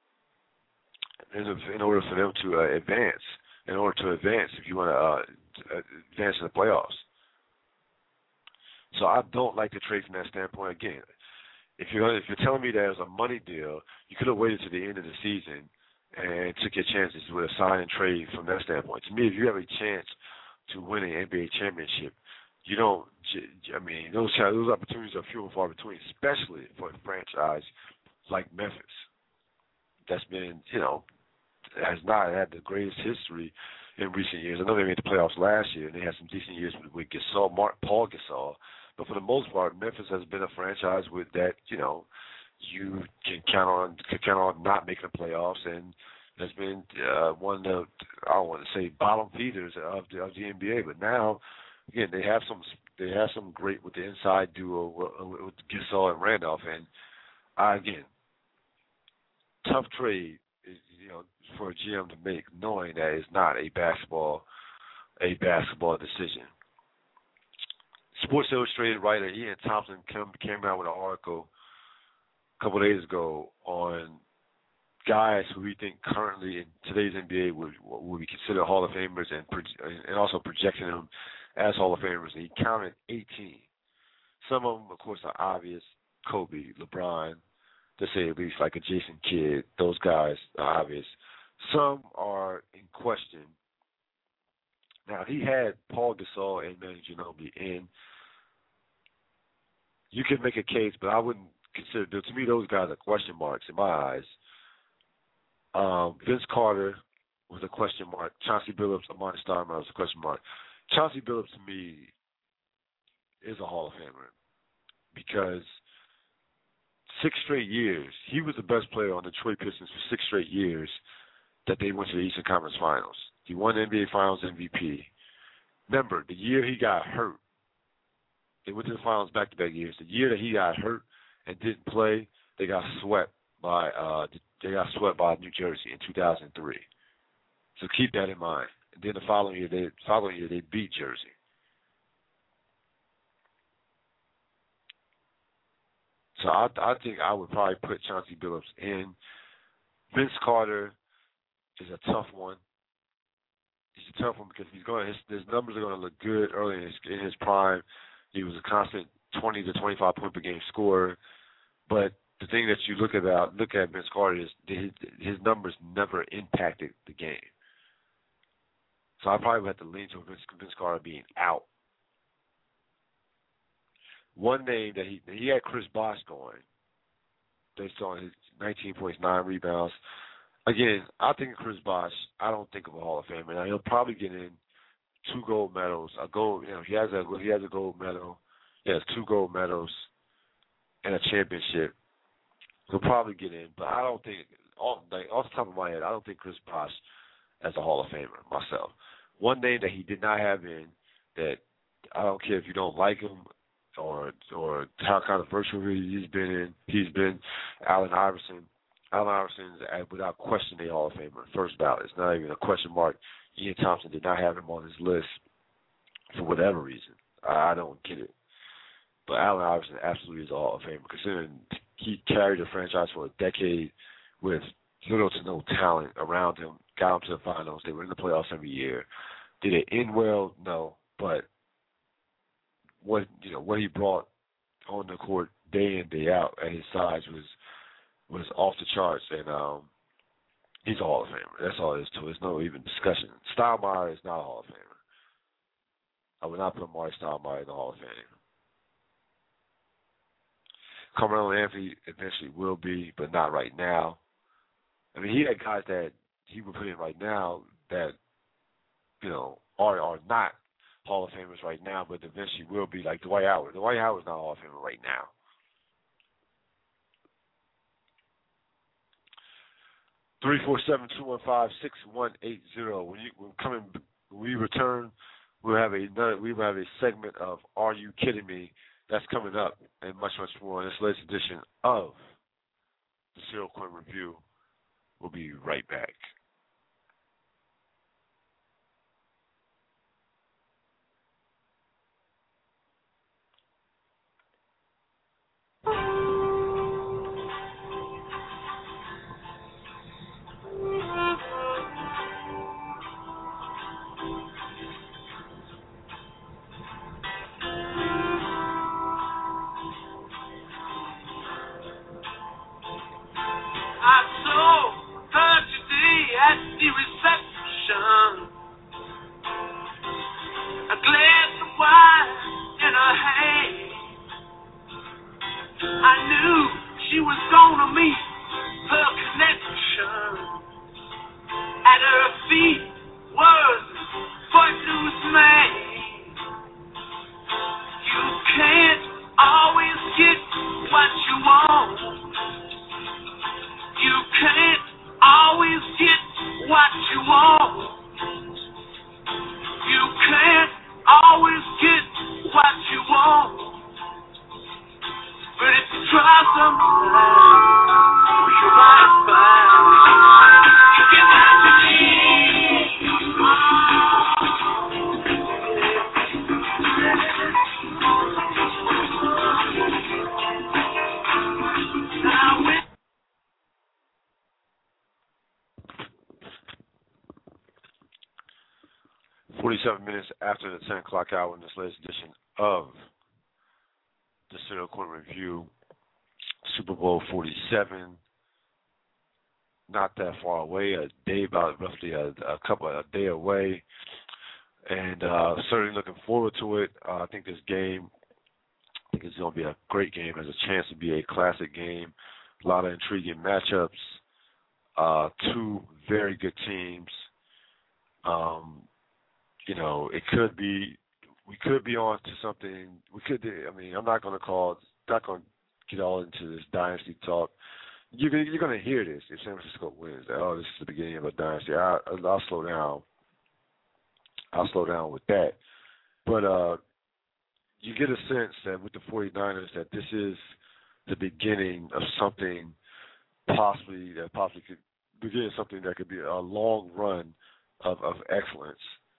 them to advance. In order to advance, if you want to advance in the playoffs. So I don't like the trade from that standpoint. Again, if you're telling me there's a money deal, you could have waited to the end of the season and took your chances with a sign and trade from that standpoint. To me, if you have a chance to win an NBA championship, you don't. I mean, those opportunities are few and far between, especially for a franchise like Memphis. That's been, has not had the greatest history in recent years. I know they made the playoffs last year, and they had some decent years with Gasol, Paul Gasol. But for the most part, Memphis has been a franchise with that, you can count on not making the playoffs, and has been one of the, I don't want to say bottom feeders of the NBA. But now, again, they have some great with the inside duo with Gasol and Randolph, and again, tough trade is for a GM to make, knowing that it's not a basketball decision. Sports Illustrated writer Ian Thompson came out with an article a couple of days ago on guys who we think currently in today's NBA would be considered Hall of Famers, and also projecting them as Hall of Famers. And he counted 18. Some of them, of course, are obvious: Kobe, LeBron, to say at least, like a Jason Kidd. Those guys are obvious. Some are in question. Now, he had Paul Gasol and Manu Ginobili in. You can make a case, but I wouldn't consider. To me, those guys are question marks in my eyes. Vince Carter was a question mark. Chauncey Billups, Amani Stoudemire was a question mark. Chauncey Billups, to me, is a Hall of Famer because 6 straight years, he was the best player on the Detroit Pistons for 6 straight years that they went to the Eastern Conference Finals. He won the NBA Finals MVP. Remember, the year he got hurt, they went to the finals back-to-back years. The year that he got hurt and didn't play, they got swept by New Jersey in 2003. So keep that in mind. And then the following year, they beat Jersey. So I think I would probably put Chauncey Billups in. Vince Carter is a tough one. He's a tough one because his numbers are going to look good early in his prime. He was a constant 20 to 25 point per game scorer. But the thing that you look at Vince Carter is his numbers never impacted the game. So I probably would have to lean to Vince Carter being out. One name that he had Chris Bosh going based on his 19 points, 9 rebounds. Again, I think Chris Bosh, I don't think of a Hall of Famer. Now he'll probably get in 2 gold medals. He has a gold medal. He has 2 gold medals and a championship. He'll probably get in, but I don't think, off the top of my head, I don't think Chris Bosh as a Hall of Famer myself. One name that he did not have in, that I don't care if you don't like him or how controversial he's been Allen Iverson. Allen Iverson is without question a Hall of Famer, first ballot. It's not even a question mark. Ian Thompson did not have him on his list for whatever reason. I don't get it. But Allen Iverson absolutely is a Hall of Famer, considering he carried the franchise for a decade with little to no talent around him, got him to the finals. They were in the playoffs every year. Did it end well? No. But what he brought on the court day in, day out at his size was off the charts, and he's a Hall of Famer. That's all there is to it. There's no even discussion. Stoudemire is not a Hall of Famer. I would not put Marty Stoudemire in the Hall of Fame. Carmelo Anthony eventually will be, but not right now. I mean, he had guys that he would put in right now that, are not Hall of Famers right now, but eventually will be, like Dwight Howard. Dwight Howard's not a Hall of Famer right now. 347-215-6180. When we return, we will have a segment of Are You Kidding Me? That's coming up, and much, much more in this latest edition of the Serial Coin Review. We'll be right back. After the 10 o'clock hour in this latest edition of the Serial Coin Review, Super Bowl 47, not that far away, roughly a day away, and certainly looking forward to it. I think this game, is going to be a great game, has a chance to be a classic game, a lot of intriguing matchups, two very good teams. It could be, we could be on to something. I'm not going to get all into this dynasty talk. You're going to hear this if San Francisco wins. That, this is the beginning of a dynasty. I'll slow down. I'll slow down with that. But you get a sense that with the 49ers that this is the beginning of something possibly could begin something that could be a long run of excellence.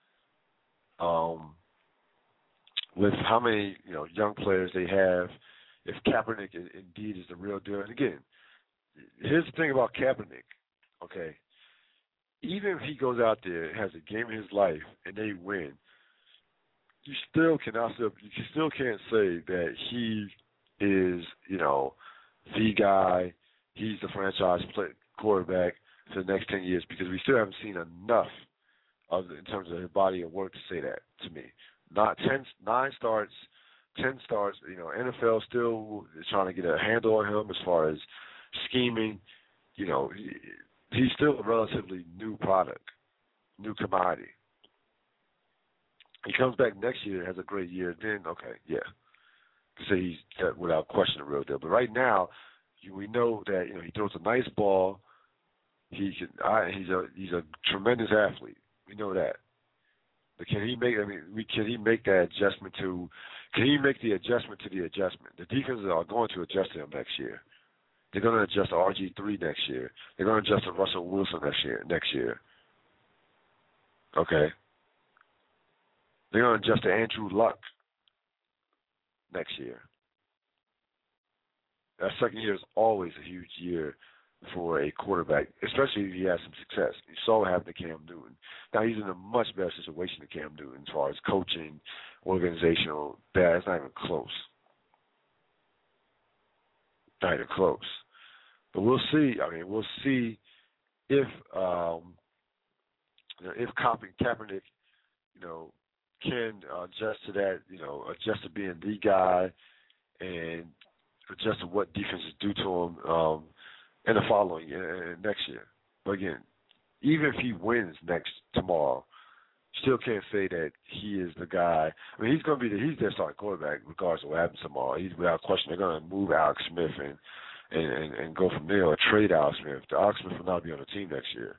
With how many young players they have, if Kaepernick indeed is the real deal. And again, here's the thing about Kaepernick, okay? Even if he goes out there and has a game in his life and they win, you still can't say that he is the guy. He's the franchise quarterback for the next 10 years because we still haven't seen enough in terms of his body of work to say that to me. Not 9 starts, 10 starts. NFL still is trying to get a handle on him as far as scheming. He's still a relatively new product, new commodity. He comes back next year, has a great year, then okay, yeah, say he's without question a real deal. But right now, we know that he throws a nice ball. He's a tremendous athlete. We know that. But can he make the adjustment to the adjustment? The defenses are going to adjust to him next year. They're going to adjust to RG3 next year. They're going to adjust to Russell Wilson next year. Okay. They're going to adjust to Andrew Luck next year. That second year is always a huge year for a quarterback, especially if he has some success. You saw what happened to Cam Newton. Now he's in a much better situation than Cam Newton as far as coaching, organizational. It's not even close. not even close. But we'll see. I mean, we'll see if Kaepernick, can adjust to that, adjust to being the guy and adjust to what defenses do to him in the following next year. But again, even if he wins tomorrow, still can't say that he is the guy. I mean, he's their starting quarterback regardless of what happens tomorrow. He's without question. They're going to move Alex Smith and go from there or trade Alex Smith. Alex Smith will not be on the team next year.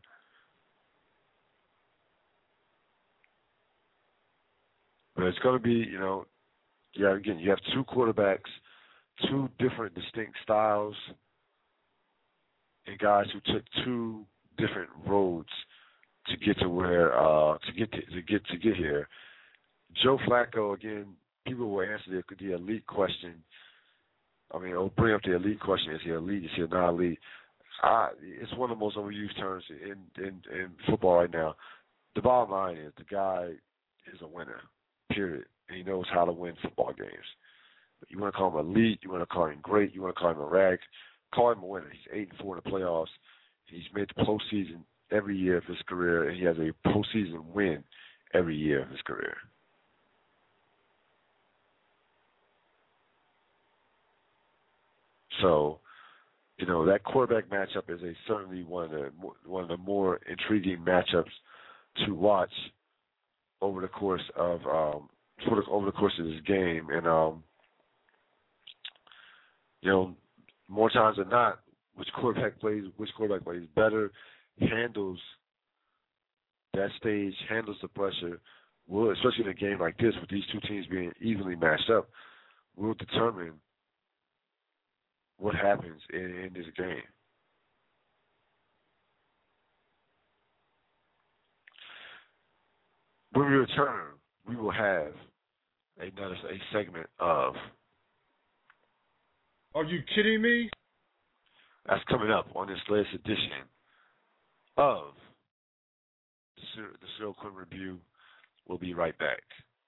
But it's going to be, again, you have two quarterbacks, two different distinct styles, and guys who took two different roads to get to where to get here. Joe Flacco, again, people will answer the elite question. I mean, or bring up the elite question: is he elite? Is he not elite? It's one of the most overused terms in football right now. The bottom line is the guy is a winner. Period. And he knows how to win football games. You want to call him elite, you want to call him great, you want to call him a rag, call him a winner. He's 8-4 in the playoffs. He's made the postseason every year of his career, and he has a postseason win every year of his career. So, that quarterback matchup is certainly one of the more intriguing matchups to watch over the course of this game, and more times than not, which quarterback plays better, handles that stage, handles the pressure, will, especially in a game like this with these two teams being evenly matched up, will determine what happens in this game. When we return, we will have a segment of... Are you kidding me? That's coming up on this latest edition of the Cyril Quinn Review. We'll be right back.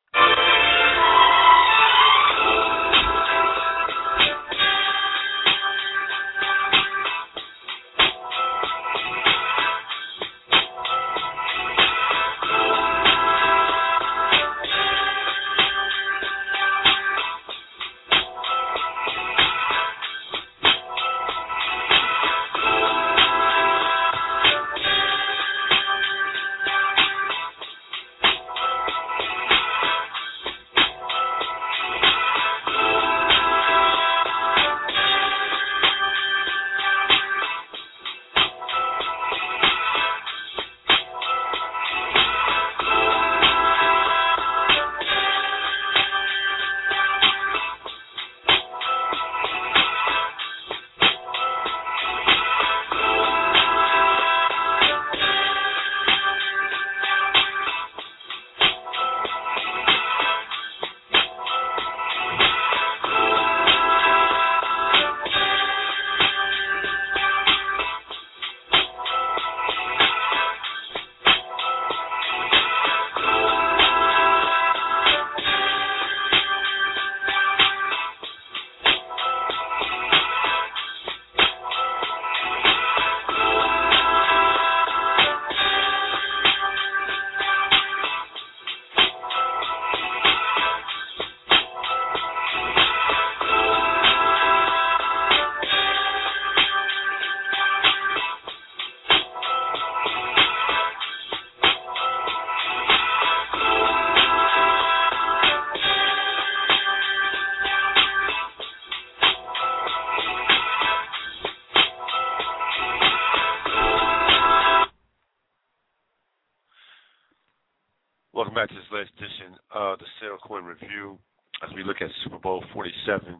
Welcome back to this latest edition of the Cyril Quinn Review as we look at Super Bowl 47,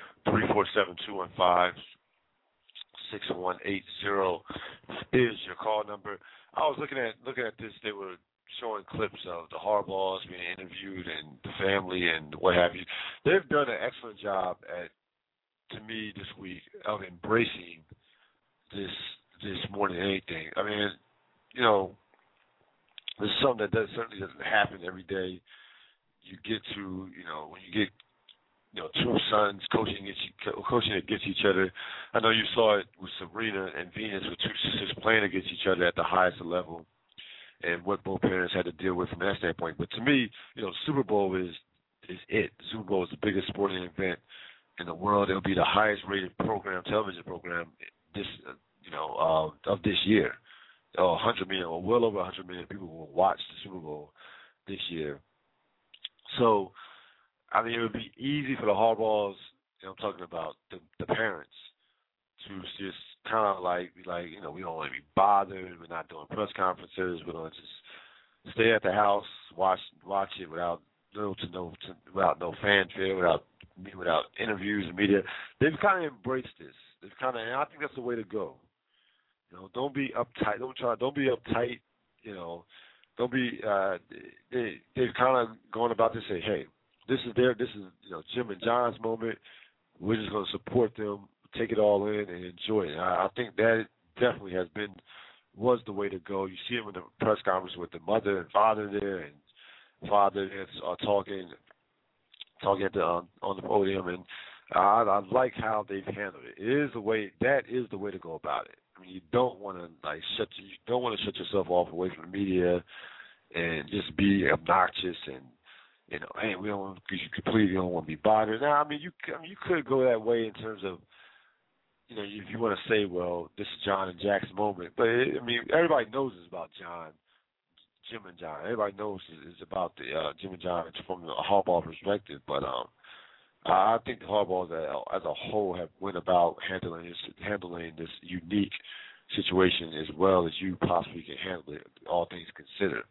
347-215-6180 is your call number. I was looking at this. They were showing clips of the Harbaughs being interviewed and the family and what have you. They've done an excellent job to me this week of embracing this more than anything. I mean, this is something that certainly doesn't happen every day. You get to, when you get two sons coaching against each other. I know you saw it with Serena and Venus, with two sisters playing against each other at the highest level, and what both parents had to deal with from that standpoint. But to me, the Super Bowl is it. The Super Bowl is the biggest sporting event in the world. It'll be the highest rated television program of this year. 100 million, or well over 100 million people will watch the Super Bowl this year. So, I mean, it would be easy for the Harbaughs, I'm talking about the parents, to just kind of like, we don't want to be bothered. We're not doing press conferences. We're going to just stay at the house, watch it without no fanfare, without interviews and media. They've kind of embraced this. And I think that's the way to go. Don't be uptight. Don't be uptight. Don't be. They've kind of gone about this. Say, hey, this is Jim and John's moment. We're just going to support them, take it all in, and enjoy it. I think that definitely was the way to go. You see it in the press conference with the mother and father there, and father are talking on the podium, and I like how they've handled it. That is the way to go about it. I mean, you don't want to shut yourself off away from the media and just be obnoxious and hey, we don't completely don't want to be bothered. Now, I mean, you could go that way in terms of if you want to say, well, this is John and Jack's moment, but everybody knows it's about Jim and John. Everybody knows it's about the Jim and John from the Harbaugh perspective, but I think the Harbaughs as a whole have went about handling this unique situation as well as you possibly can handle it, all things considered.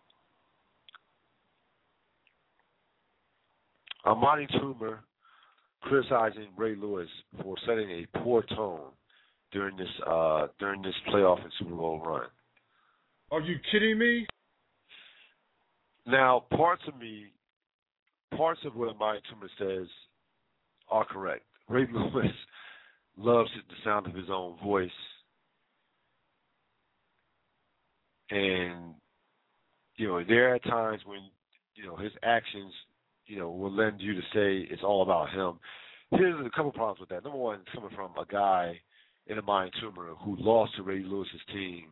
Amani Toomer criticizing Ray Lewis for setting a poor tone during this playoff and Super Bowl run. Are you kidding me? Now, parts of what Amani Toomer says are correct. Ray Lewis loves the sound of his own voice, and there are times when his actions will lend you to say it's all about him. Here's a couple problems with that. Number one, it's coming from a guy in Amani Toomer who lost to Ray Lewis's team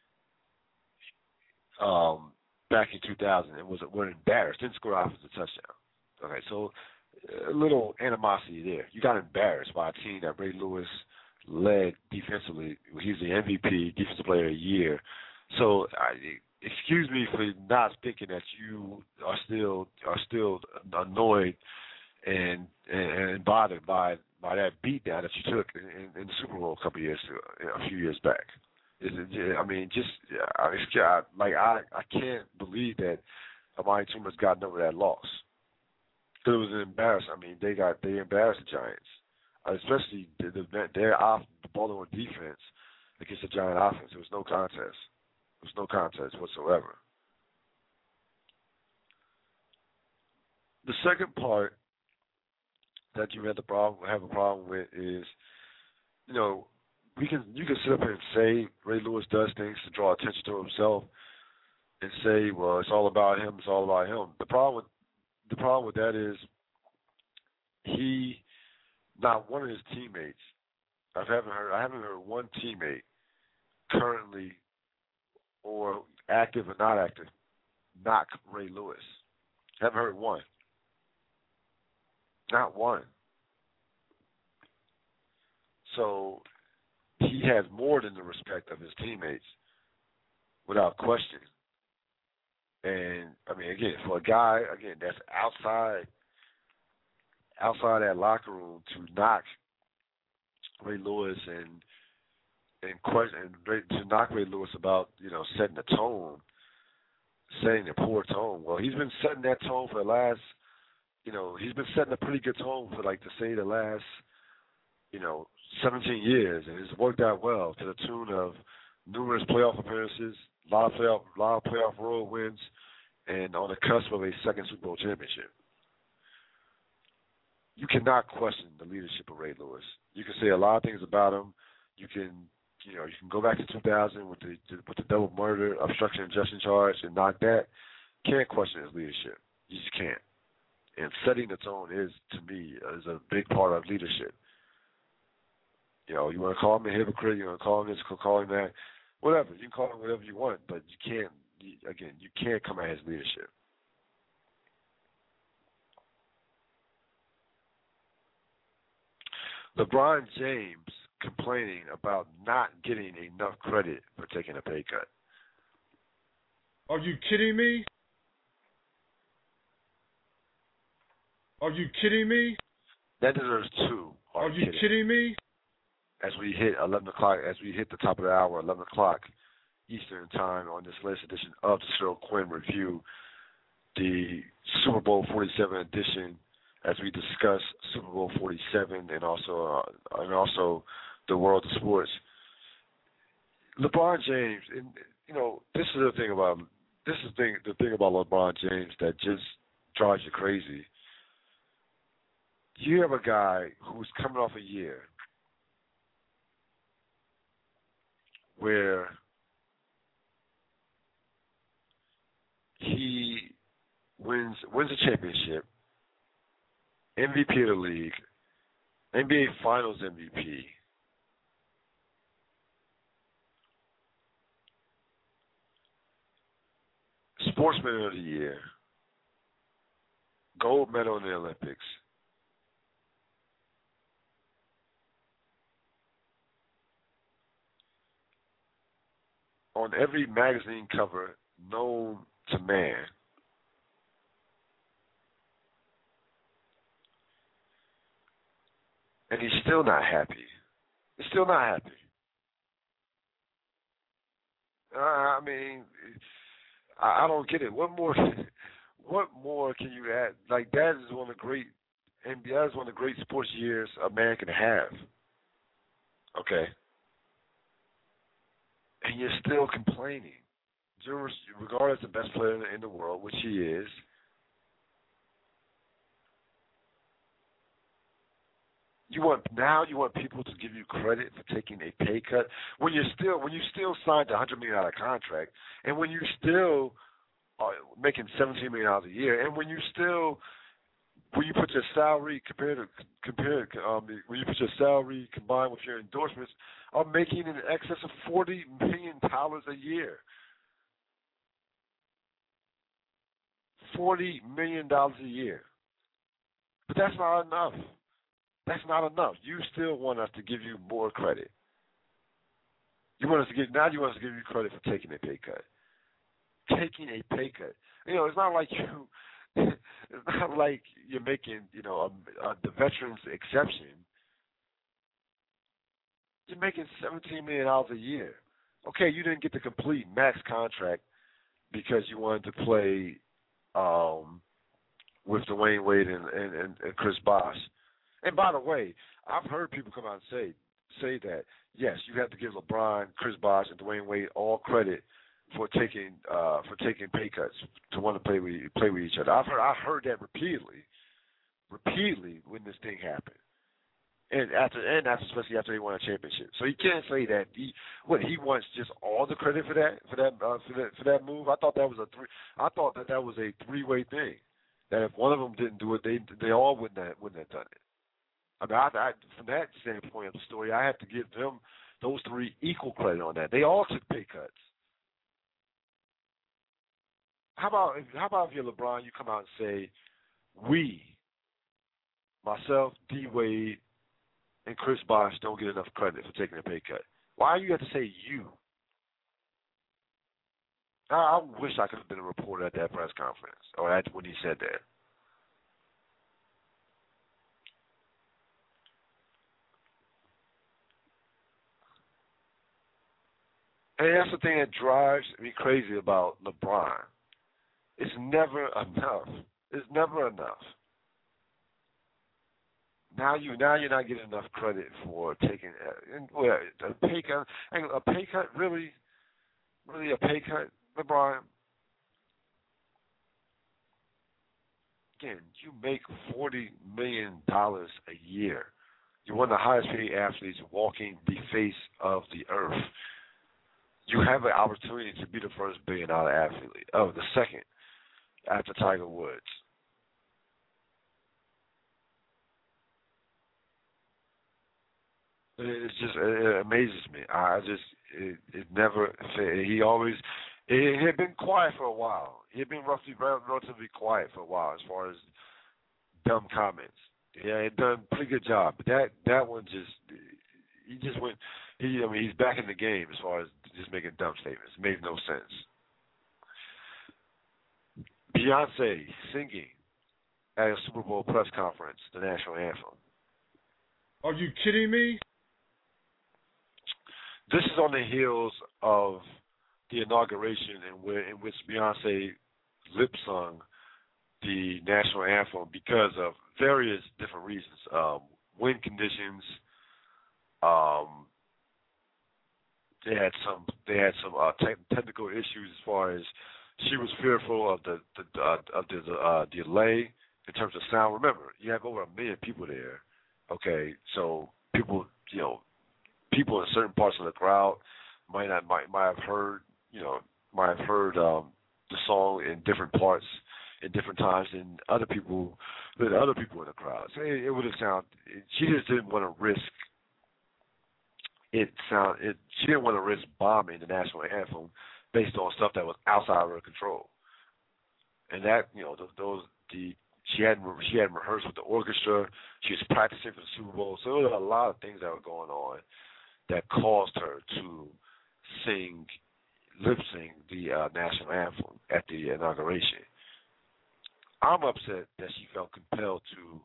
back in 2000 and were embarrassed, didn't score off as a touchdown. Okay, so a little animosity there. You got embarrassed by a team that Ray Lewis led defensively. He was the MVP, Defensive Player of the Year. So excuse me for not thinking that you are still annoyed and bothered by that beatdown that you took in the Super Bowl a few years back. I can't believe that Amani Toomer's gotten over that loss. It was an embarrassment. I mean, they embarrassed the Giants, especially their Baltimore defense against the Giant offense. It was no contest. There was no contest whatsoever. The second part that you have a problem with is, you can sit up here and say Ray Lewis does things to draw attention to himself and say, well, it's all about him. It's all about him. The problem with that is not one of his teammates. I haven't heard one teammate currently or active or not active knock Ray Lewis. Haven't heard one. Not one. So he has more than the respect of his teammates, without question. And again, for a guy that's outside that locker room to knock Ray Lewis and to knock Ray Lewis about setting the tone, setting a poor tone. Well, he's been setting that tone for the last. He's been setting a pretty good tone for the last 17 years, and it's worked out well to the tune of numerous playoff appearances, a lot of playoff road wins, and on the cusp of a second Super Bowl championship. You cannot question the leadership of Ray Lewis. You can say a lot of things about him. You can go back to 2000 with the double murder, obstruction of justice charge, and knock that. Can't question his leadership. You just can't. And setting the tone is, to me, is a big part of leadership. You know, you want to call him a hypocrite, you want to call him this, call him that, whatever. You can call him whatever you want, but you can't come at his leadership. LeBron James complaining about not getting enough credit for taking a pay cut. Are you kidding me? Are you kidding me? That deserves two. Are you kidding me? As we hit 11 o'clock, as we hit the top of the hour, 11 o'clock Eastern Time on this latest edition of the Cyril Quinn Review, the Super Bowl 47 edition, as we discuss Super Bowl 47 and also the world of sports. LeBron James, and you know, this is the thing about LeBron James that just drives you crazy. You have a guy who's coming off a year where he wins a championship, MVP of the league, NBA Finals MVP, Sportsman of the Year, gold medal in the Olympics. On every magazine cover known to man. And he's still not happy. He's still not happy. I mean, I don't get it. What more can you add? Like, that is one of the great sports years a man can have. Okay. And you're still complaining. Regardless of the best player in the world, which he is, you want people to give you credit for taking a pay cut when you still signed a $100 million contract, and when you still are making $17 million a year, and when you put your salary when you put your salary combined with your endorsements, are making in excess of $40 million a year. $40 million a year. But that's not enough. That's not enough. You still want us to give you more credit. You want us to give you credit for taking a pay cut. Taking a pay cut. You know, it's not like you're making, you know, the veterans exception. You're making $17 million a year. Okay, you didn't get the complete max contract because you wanted to play with Dwayne Wade and Chris Bosh. And by the way, I've heard people come out and say that, yes, you have to give LeBron, Chris Bosh, and Dwayne Wade all credit for taking pay cuts to want to play with each other. I heard that repeatedly when this thing happened. And especially after they won a championship. So he can't say that he wants just all the credit for that move. I thought that was a three-way thing. That if one of them didn't do it, they all wouldn't have done it. I mean, from that standpoint of the story, I have to give them those three equal credit on that. They all took pay cuts. How about if you're LeBron, you come out and say, we, myself, D. Wade, and Chris Bosh don't get enough credit for taking a pay cut. Why do you have to say you? I wish I could have been a reporter at that press conference or when he said that. And that's the thing that drives me crazy about LeBron. It's never enough. It's never enough. Now you're not getting enough credit for taking a pay cut. A pay cut, really a pay cut, LeBron. Again, you make $40 million a year. You're one of the highest paid athletes walking the face of the earth. You have an opportunity to be the first billion-dollar athlete, the second after Tiger Woods. It's just it amazes me. It never. He always. It had been quiet for a while. He had been relatively quiet for a while as far as dumb comments. Yeah, he done a pretty good job. But that one just he just went. He's back in the game as far as just making dumb statements. It made no sense. Beyonce singing at a Super Bowl press conference, the national anthem. Are you kidding me? This is on the heels of the inauguration in which Beyonce lip sung the national anthem because of various different reasons. Wind conditions. They had some technical issues as far as she was fearful of the delay in terms of sound. Remember, you have over 1 million people there. Okay, so people in certain parts of the crowd might have heard the song in different parts at different times than other people in the crowd. So it would have sounded. She just didn't want to risk it. She didn't want to risk bombing the national anthem based on stuff that was outside of her control. And that she hadn't rehearsed with the orchestra. She was practicing for the Super Bowl. So there were a lot of things that were going on that caused her to lip sing the national anthem at the inauguration. I'm upset that she felt compelled to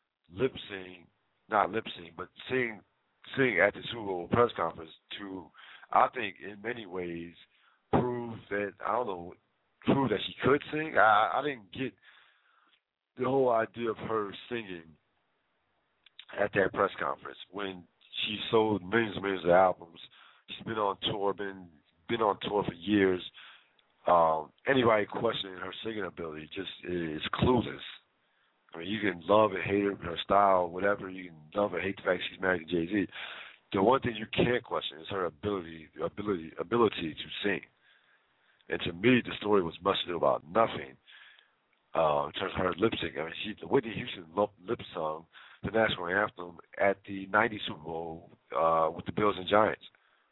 but sing at the Super Bowl press conference to, I think, in many ways, prove that she could sing. I didn't get the whole idea of her singing at that press conference when she sold millions and millions of albums. She's been on tour, been on tour for years. Anybody questioning her singing ability just is clueless. I mean, you can love and hate her style, whatever. You can love or hate the fact she's married to Jay-Z. The one thing you can't question is her ability to sing. And to me, the story was much ado about nothing in terms of her lip sync. I mean, Whitney Houston lip sung the national anthem at the '90 Super Bowl with the Bills and Giants.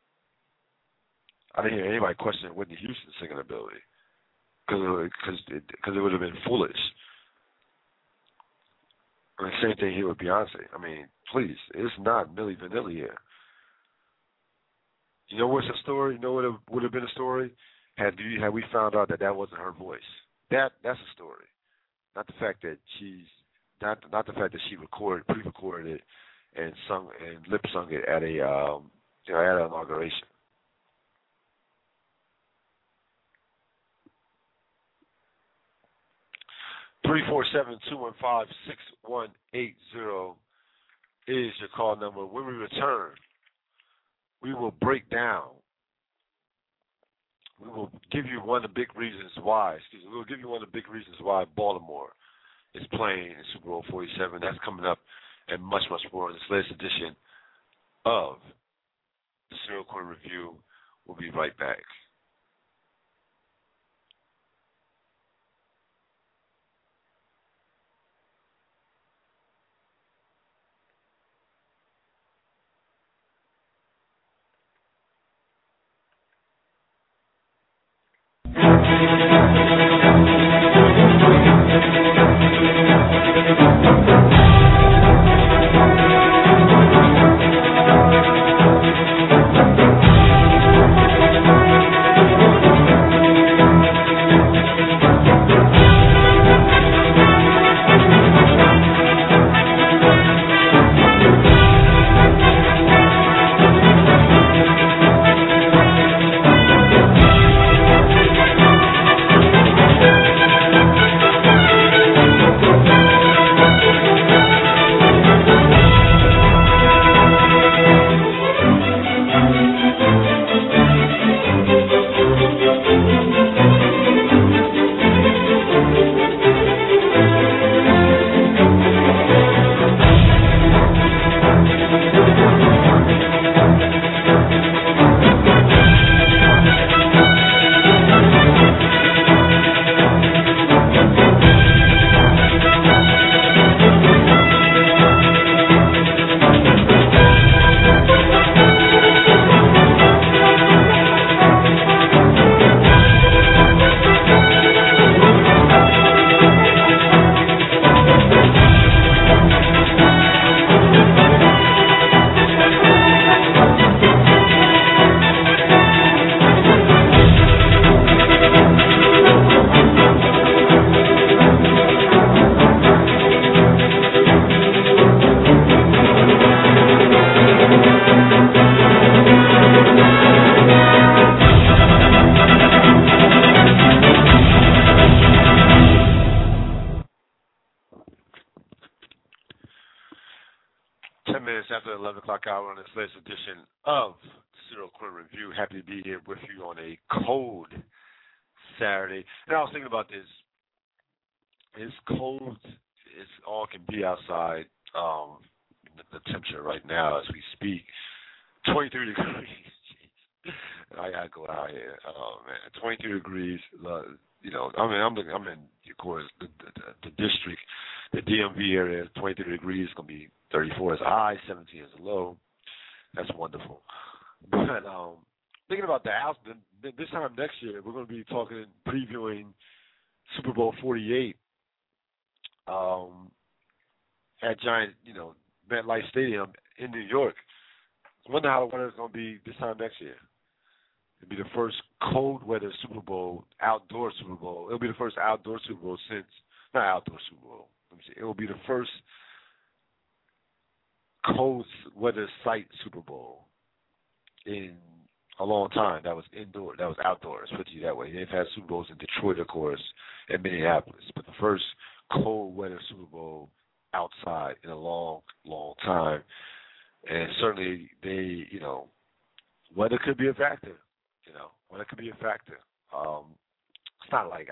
I didn't hear anybody questioning Whitney Houston's singing ability because it would have been foolish. I mean, same thing here with Beyonce. I mean, please, it's not Milli Vanilli here. You know what's a story? You know what would have been a story? Had we found out that wasn't her voice. That's a story. Not the fact that not the fact that she pre-recorded it and sung and lip sung it at at an inauguration. Three 472156180 is your call number. When we return, we will break down. We will give you one of the big reasons why. We'll give you one of the big reasons why Baltimore is playing in Super Bowl 47. That's coming up, and much, much more in this latest edition of the Serial Court Review. We'll be right back. the 11 o'clock hour on this latest edition of Serial Quinn Review. Happy to be here with you on a cold Saturday. And I was thinking about this. It's cold as all can be outside. The temperature right now as we speak, 23 degrees. I gotta go out here. Oh man, 23 degrees. You know, I'm in, of course, the district, the DMV area. 23 degrees. It's gonna be 34 as a high, 17 as a low. That's wonderful. But thinking about the house, this time next year, we're gonna be previewing Super Bowl 48 at Giant, MetLife Stadium in New York. I wonder how the weather is gonna be this time next year. It'll be the first cold weather Super Bowl, outdoor Super Bowl. It'll be the first outdoor Super Bowl not outdoor Super Bowl. Let me see. It will be the first cold weather site Super Bowl in a long time. That was indoor. That was outdoors. Put it that way. They've had Super Bowls in Detroit, of course, and Minneapolis, but the first cold weather Super Bowl outside in a long, long time. And certainly, weather could be a factor. Weather could be a factor. It's not like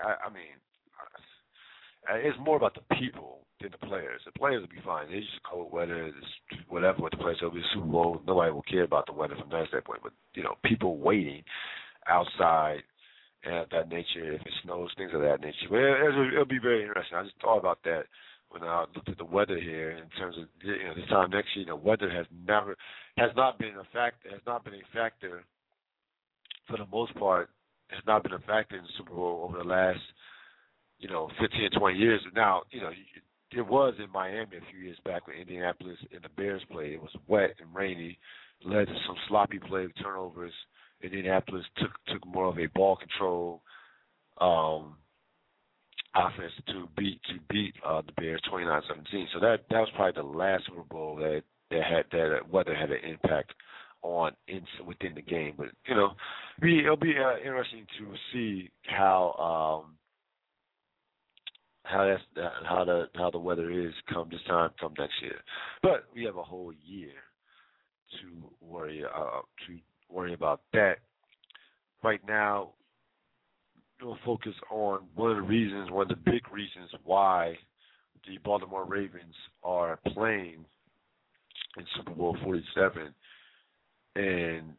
it's more about the people than the players. The players will be fine. It's just cold weather. It's whatever with the players. It'll be a Super Bowl. Nobody will care about the weather from that standpoint. But people waiting outside and of that nature. If it snows, things of that nature. Well, it'll be very interesting. I just thought about that when I looked at the weather here in terms of this time next year. Weather has not been a factor for the most part. Has not been a factor in the Super Bowl over the last 15 or 20 years. Now, it was in Miami a few years back when Indianapolis and the Bears played. It was wet and rainy, led to some sloppy play, turnovers. Indianapolis took more of a ball control offense to beat the Bears 29-17. So that was probably the last Super Bowl that weather had an impact on within the game. But it'll be interesting to see how the weather is come next year. But we have a whole year to worry about that. Right now, we'll focus on one of the big reasons why the Baltimore Ravens are playing in Super Bowl 47. And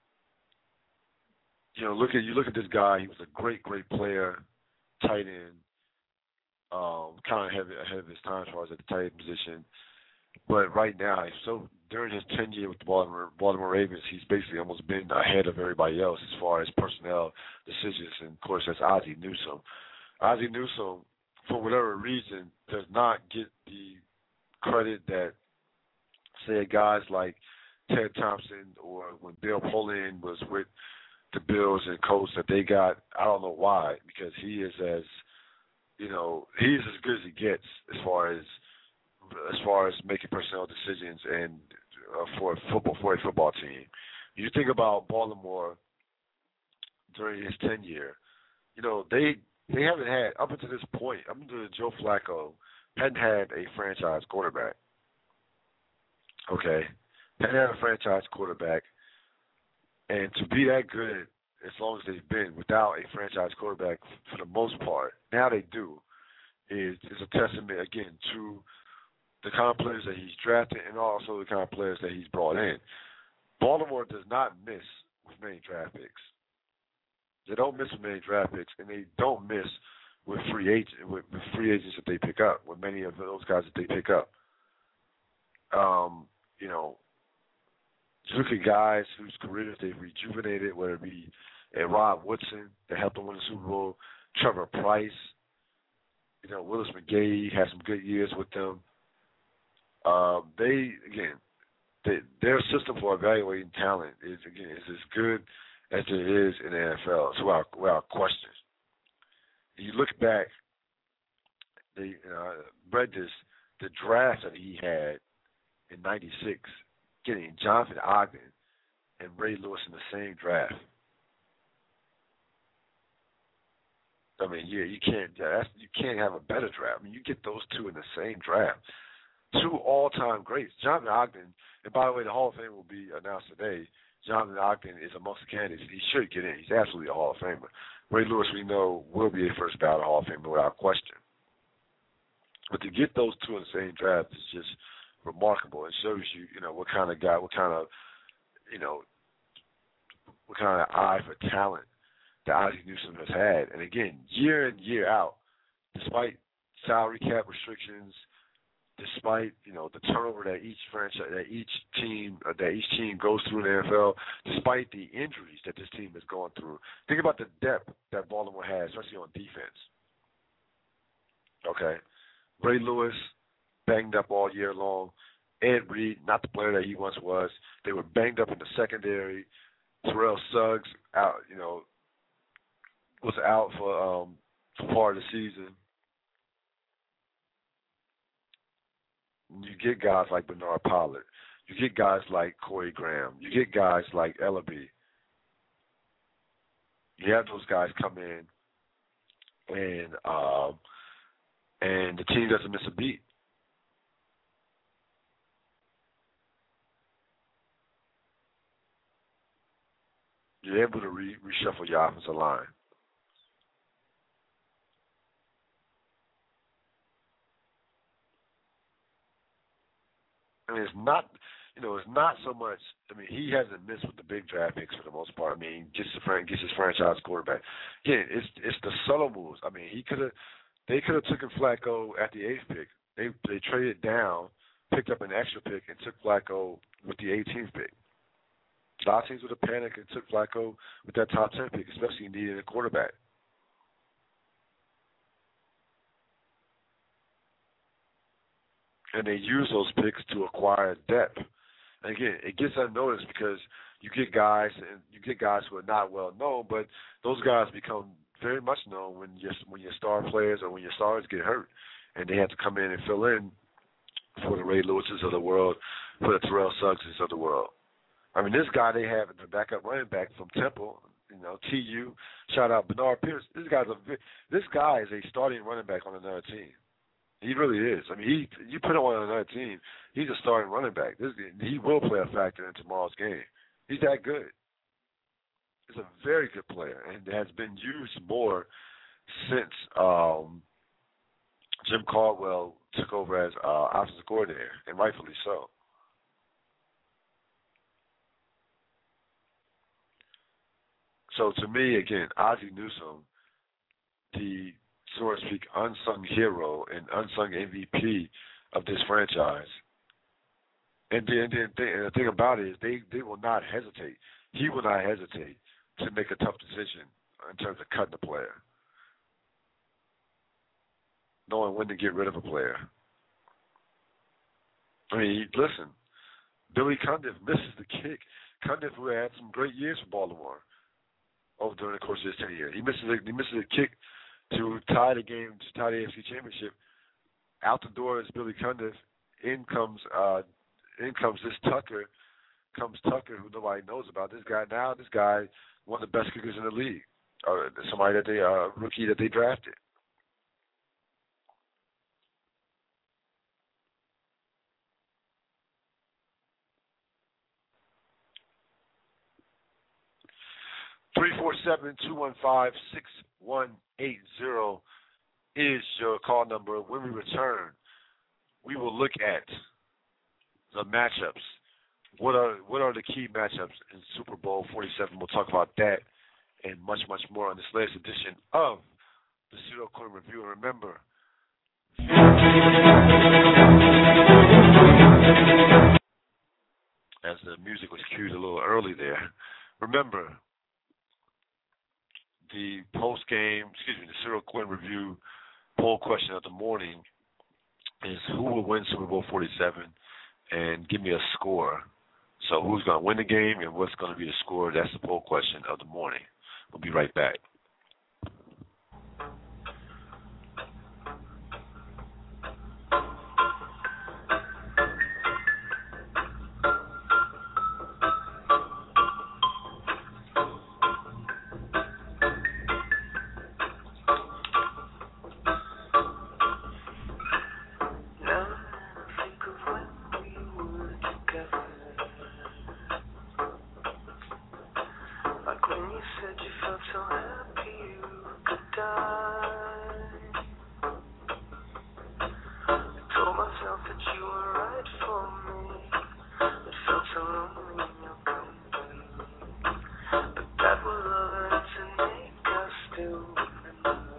you look at this guy. He was a great player, tight end. Kind of ahead of his time as far as at the tight end position. But right now, during his tenure with the Baltimore Ravens, he's basically almost been ahead of everybody else as far as personnel decisions. And of course, that's Ozzie Newsome. Ozzie Newsome, for whatever reason, does not get the credit that, say, guys like Ted Thompson or when Bill Polian was with the Bills and coach that they got. I don't know why, because he is he's as good as he gets as far as making personnel decisions and for a football team. You think about Baltimore during his tenure, they haven't had up until this point. Up until Joe Flacco hadn't had a franchise quarterback. Okay. They have a franchise quarterback, and to be that good as long as they've been without a franchise quarterback for the most part, now they do, is a testament, again, to the kind of players that he's drafted and also the kind of players that he's brought in. Baltimore does not miss with many draft picks. They don't miss with many draft picks, and they don't miss with free agents that they pick up, with many of those guys that they pick up. Look at guys whose careers they've rejuvenated, whether it be Rod Woodson that helped them win the Super Bowl, Trevor Pryce, Willis McGahee had some good years with them. Their system for evaluating talent is as good as it is in the NFL. So without question. You look back, they read the draft that he had in '96. Getting Jonathan Ogden and Ray Lewis in the same draft. I mean, you can't have a better draft. I mean, you get those two in the same draft. two all-time greats. Jonathan Ogden, and by the way, the Hall of Fame will be announced today. Jonathan Ogden is amongst the candidates. He should get in. He's absolutely a Hall of Famer. Ray Lewis, we know, will be a first ballot Hall of Famer without question. But to get those two in the same draft is just remarkable. It shows you, what kind of guy, what kind of eye for talent that Ozzie Newsome has had. And again, year in, year out, despite salary cap restrictions, despite the turnover that each franchise, that each team goes through in the NFL, despite the injuries that this team has gone through. Think about the depth that Baltimore has, especially on defense. Okay, Ray Lewis banged up all year long. Ed Reed, not the player that he once was. They were banged up in the secondary. Terrell Suggs out, was out for part of the season. You get guys like Bernard Pollard. You get guys like Corey Graham. You get guys like Ellaby. You have those guys come in, and the team doesn't miss a beat. You're able to reshuffle your offensive line. I mean, it's not so much. I mean, he hasn't missed with the big draft picks for the most part. I mean, gets his franchise quarterback. Again, it's the subtle moves. I mean, they could have taken Flacco at the 8th pick. They traded down, picked up an extra pick, and took Flacco with the 18th pick. A lot of teams would have panicked and took Flacco with that top 10 pick, especially needing a quarterback. And they use those picks to acquire depth. And again, it gets unnoticed because you get guys who are not well known, but those guys become very much known when your star players or when your stars get hurt, and they have to come in and fill in for the Ray Lewises of the world, for the Terrell Suggses of the world. I mean, this guy they have, the backup running back from Temple, TU, shout out Bernard Pierce. This guy is a starting running back on another team. He really is. I mean, you put him on another team, he's a starting running back. He will play a factor in tomorrow's game. He's that good. He's a very good player and has been used more since Jim Caldwell took over as offensive coordinator, and rightfully so. So to me, again, Ozzie Newsome, the so to speak unsung hero and unsung MVP of this franchise. And the thing about it is they will not hesitate. He will not hesitate to make a tough decision in terms of cutting a player, knowing when to get rid of a player. I mean, listen, Billy Cundiff misses the kick. Cundiff, who had some great years for Baltimore during the course of his tenure, he misses a kick to tie the game, to tie the AFC Championship. Out the door is Billy Cundiff. In comes this Tucker. Comes Tucker, who nobody knows about. This guy, one of the best kickers in the league. Somebody rookie that they drafted. (347-215-6180) is your call number. When we return, we will look at the matchups. What are the key matchups in Super Bowl 47? We'll talk about that and much, much more on this latest edition of the Cyril Quinn Review. And remember, as the music was cued a little early there, remember the the Cyril Quinn Review poll question of the morning is who will win Super Bowl 47, and give me a score. So who's going to win the game and what's going to be the score? That's the poll question of the morning. We'll be right back. felt so happy you could die. I told myself that you were right for me. It felt so lonely in your company. But that was love to make us still remember.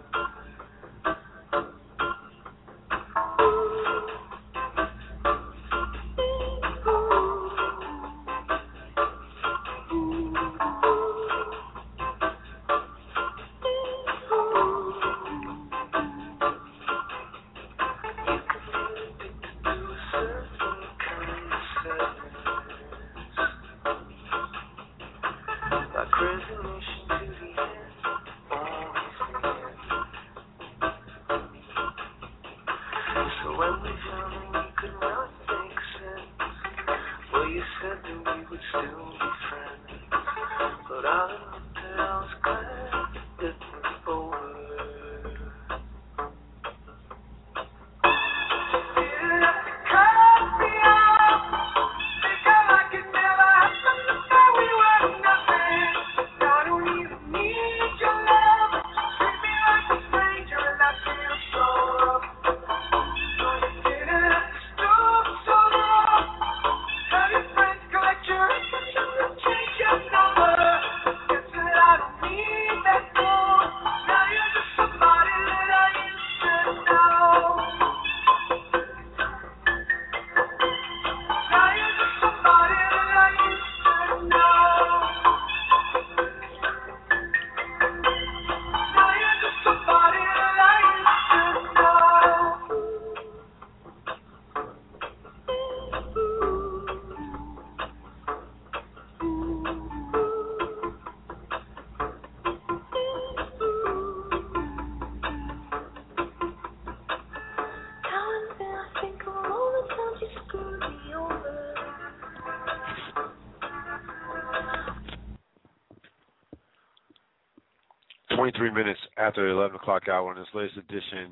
Minutes after the 11 o'clock hour on this latest edition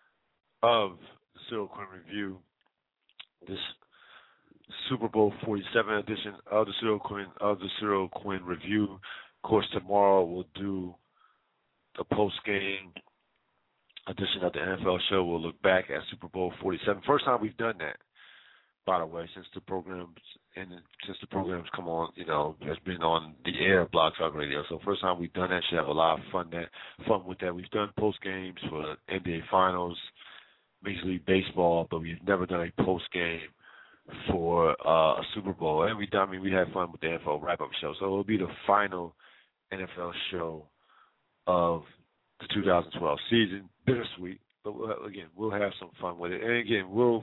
of the Cyril Quinn Review, this Super Bowl 47 edition of the Cyril Quinn Review. Of course, tomorrow we'll do the post-game edition of the NFL show. We'll look back at Super Bowl 47. First time we've done that, by the way, since the program's come on, has been on the air of Blog Talk Radio. So first time we've done that. Should have a lot of fun with that. We've done post games for NBA Finals, Major League Baseball, but we've never done a post game for a Super Bowl. And we had fun with the NFL wrap up show. So it'll be the final NFL show of the 2012 season. Bittersweet, but we'll have some fun with it. And again, we'll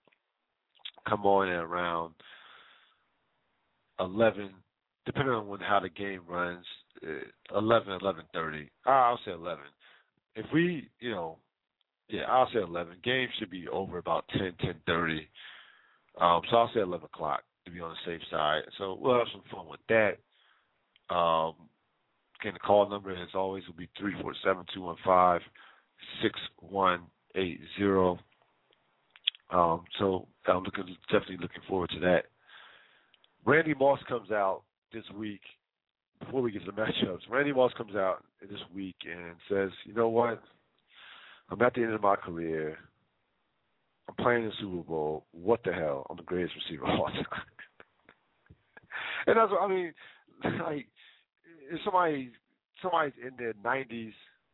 come on at around 11, depending on how the game runs, 11:30. I'll say 11. If we, I'll say 11. Game should be over about 10:30. So I'll say 11 o'clock to be on the safe side. So we'll have some fun with that. Again, the call number, as always, will be 347-215-6180. So I'm definitely looking forward to that. Randy Moss comes out this week. Before we get to the matchups, Randy Moss comes out this week and says, you know what? I'm at the end of my career. I'm playing in the Super Bowl. What the hell? I'm the greatest receiver of all time. And that's what I mean. Like, if somebody's in their 90s,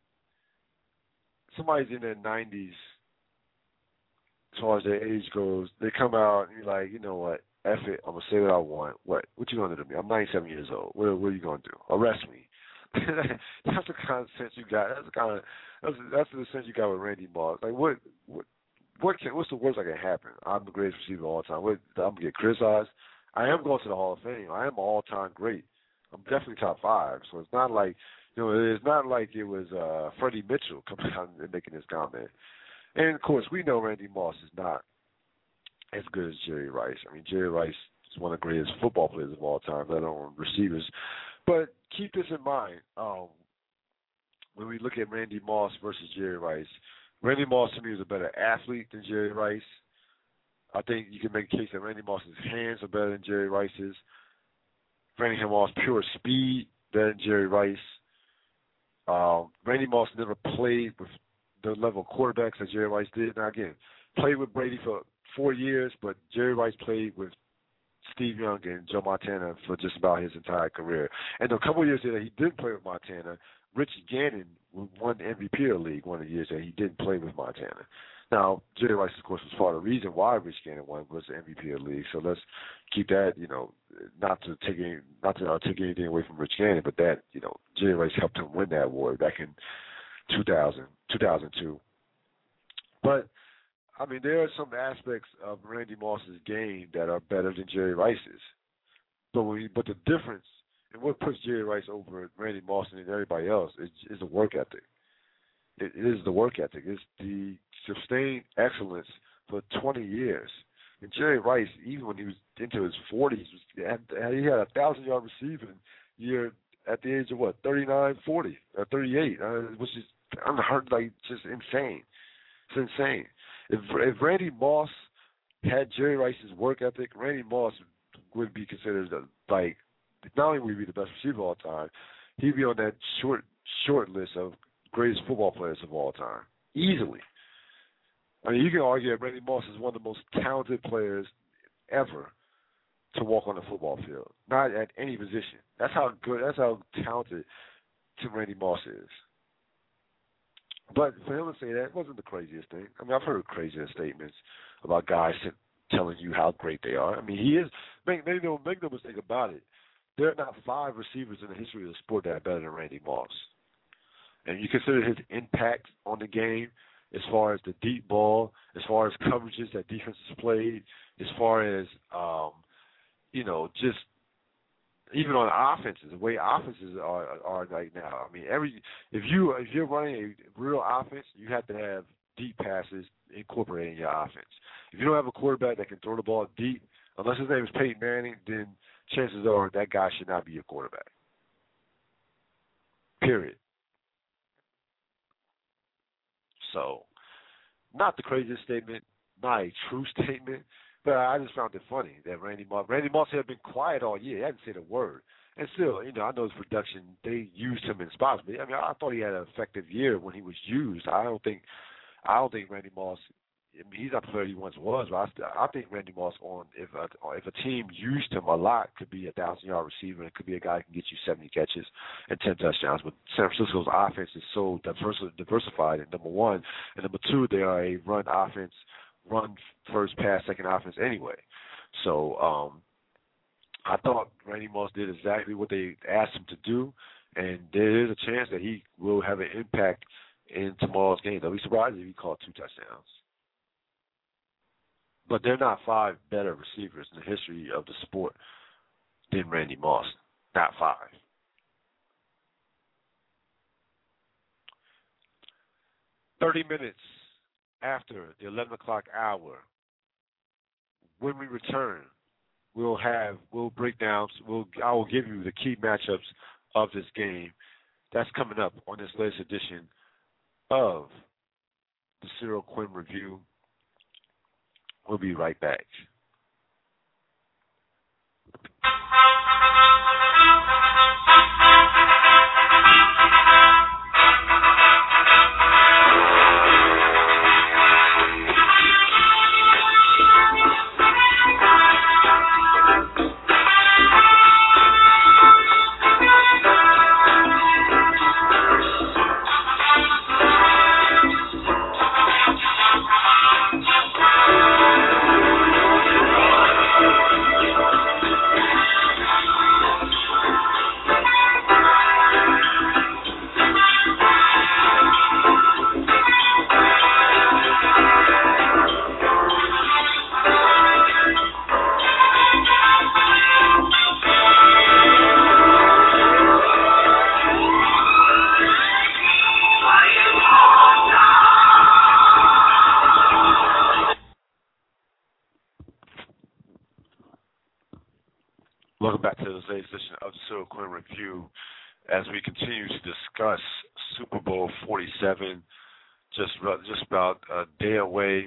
as far as their age goes, they come out and you're like, you know what? F it. I'm gonna say what I want. What you gonna do to me? I'm 97 years old. What are you gonna do? Arrest me? That's the kind of sense you got. That's the sense you got with Randy Moss. Like what's the worst that can happen? I'm the greatest receiver of all time. I'm gonna get criticized. I am going to the Hall of Fame. I am an all-time great. I'm definitely top 5. So it's not like it's not like it was Freddie Mitchell coming out and making this comment. And of course, we know Randy Moss is not as good as Jerry Rice. I mean, Jerry Rice is one of the greatest football players of all time, let alone receivers. But keep this in mind when we look at Randy Moss versus Jerry Rice. Randy Moss, to me, is a better athlete than Jerry Rice. I think you can make a case that Randy Moss's hands are better than Jerry Rice's. Randy Moss, pure speed, better than Jerry Rice. Randy Moss never played with the level of quarterbacks that Jerry Rice did. Now, again, played with Brady for 4 years, but Jerry Rice played with Steve Young and Joe Montana for just about his entire career. And a couple of years that he didn't play with Montana, Rich Gannon won the MVP of the league one of the years that he didn't play with Montana. Now, Jerry Rice, of course, was part of the reason why Rich Gannon won was the MVP of the league. So let's keep that, not to take anything away from Rich Gannon, but that, Jerry Rice helped him win that award back in 2002. But I mean, there are some aspects of Randy Moss's game that are better than Jerry Rice's. But the difference and what puts Jerry Rice over Randy Moss and everybody else is the work ethic. It is the work ethic. It's the sustained excellence for 20 years. And Jerry Rice, even when he was into his 40s, he had a 1,000-yard receiving year at the age of 39, 40, or 38, which is unheard, just insane. It's insane. If Randy Moss had Jerry Rice's work ethic, Randy Moss would be considered not only would he be the best receiver of all time, he'd be on that short list of greatest football players of all time, easily. I mean, you can argue that Randy Moss is one of the most talented players ever to walk on the football field, not at any position. That's how talented Tim Randy Moss is. But for him to say that, it wasn't the craziest thing. I mean, I've heard crazier statements about guys telling you how great they are. I mean, he is. Make no mistake about it. There are not 5 receivers in the history of the sport that are better than Randy Moss. And you consider his impact on the game as far as the deep ball, as far as coverages that defenses played, as far as, just even on offenses, the way offenses are right now. I mean, if you're running a real offense, you have to have deep passes incorporated in your offense. If you don't have a quarterback that can throw the ball deep, unless his name is Peyton Manning, then chances are that guy should not be your quarterback. Period. So, not the craziest statement, not a true statement, but I just found it funny that Randy Moss had been quiet all year. He hadn't said a word. And still, I know his production, they used him in spots. But, I mean, I thought he had an effective year when he was used. I don't think Randy Moss, I mean, he's not the player he once was, but I think Randy Moss, if a team used him a lot, could be a 1,000-yard receiver. It could be a guy who can get you 70 catches and 10 touchdowns. But San Francisco's offense is so diversified, and number one. And number two, they are a run offense, run first, pass second offense anyway. So I thought Randy Moss did exactly what they asked him to do, and there is a chance that he will have an impact in tomorrow's game. I'll be surprised if he caught 2 touchdowns. But there are not 5 better receivers in the history of the sport than Randy Moss. Not 5. "30 minutes after the 11 o'clock hour, when we return, we'll break down. I will give you the key matchups of this game. That's coming up on this latest edition of the Cyril Quinn Review. We'll be right back. Welcome back to the latest edition of the Cyril Quinn Review as we continue to discuss Super Bowl 47, just about a day away.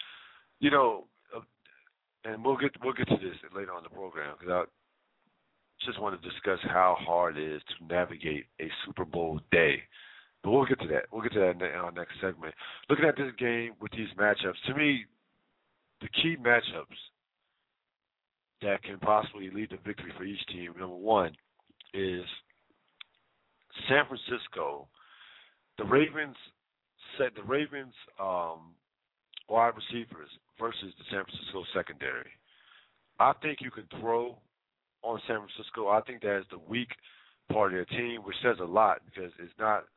And we'll get to this later on in the program because just want to discuss how hard it is to navigate a Super Bowl day. But we'll get to that. We'll get to that in our next segment. Looking at this game with these matchups, to me, the key matchups that can possibly lead to victory for each team, number one, is San Francisco. The Ravens wide receivers versus the San Francisco secondary. I think you can throw on San Francisco. I think that is the weak part of their team, which says a lot because it's not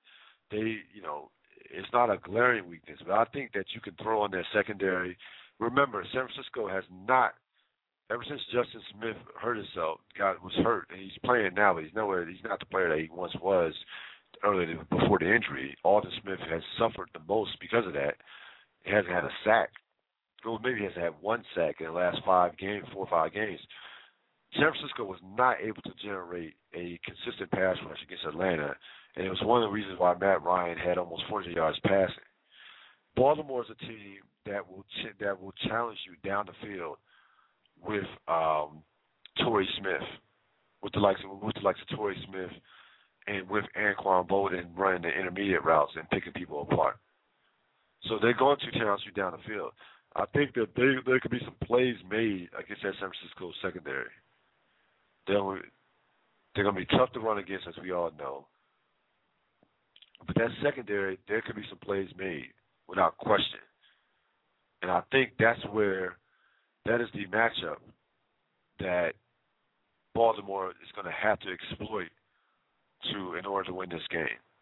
a glaring weakness, but I think that you can throw on their secondary. Remember, San Francisco has not, ever since Justin Smith was hurt, and he's playing now, but he's not the player that he once was earlier before the injury. Aldon Smith has suffered the most because of that. He hasn't had a sack. Well, maybe he hasn't had one sack in the last 4 or 5 games. San Francisco was not able to generate a consistent pass rush against Atlanta, and it was one of the reasons why Matt Ryan had almost 400 yards passing. Baltimore is a team that will challenge you down the field with Torrey Smith, with the likes of Torrey Smith, and with Anquan Bolden running the intermediate routes and picking people apart. So they're going to challenge you down the field. I think that there could be some plays made against that San Francisco secondary. They're going to be tough to run against, as we all know. But that secondary, there could be some plays made without question. And I think that is the matchup that Baltimore is going to have to exploit in order to win this game.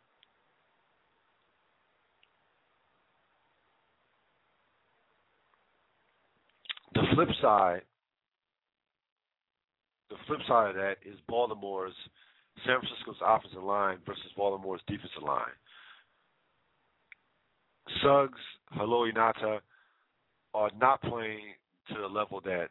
The flip side of that is San Francisco's offensive line versus Baltimore's defensive line. Suggs, Haloti Ngata are not playing to the level that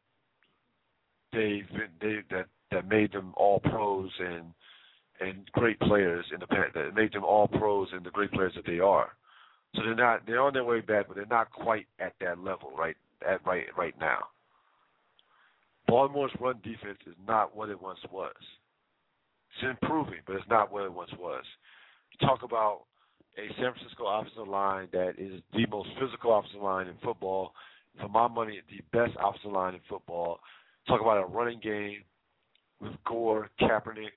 that made them all pros and great players in the past. That made them all pros and the great players that they are. So they're on their way back, but they're not quite at that level right now. Baltimore's run defense is not what it once was. It's improving, but it's not what it once was. You talk about a San Francisco offensive line that is the most physical offensive line in football. For my money, the best offensive line in football. Talk about a running game with Gore, Kaepernick,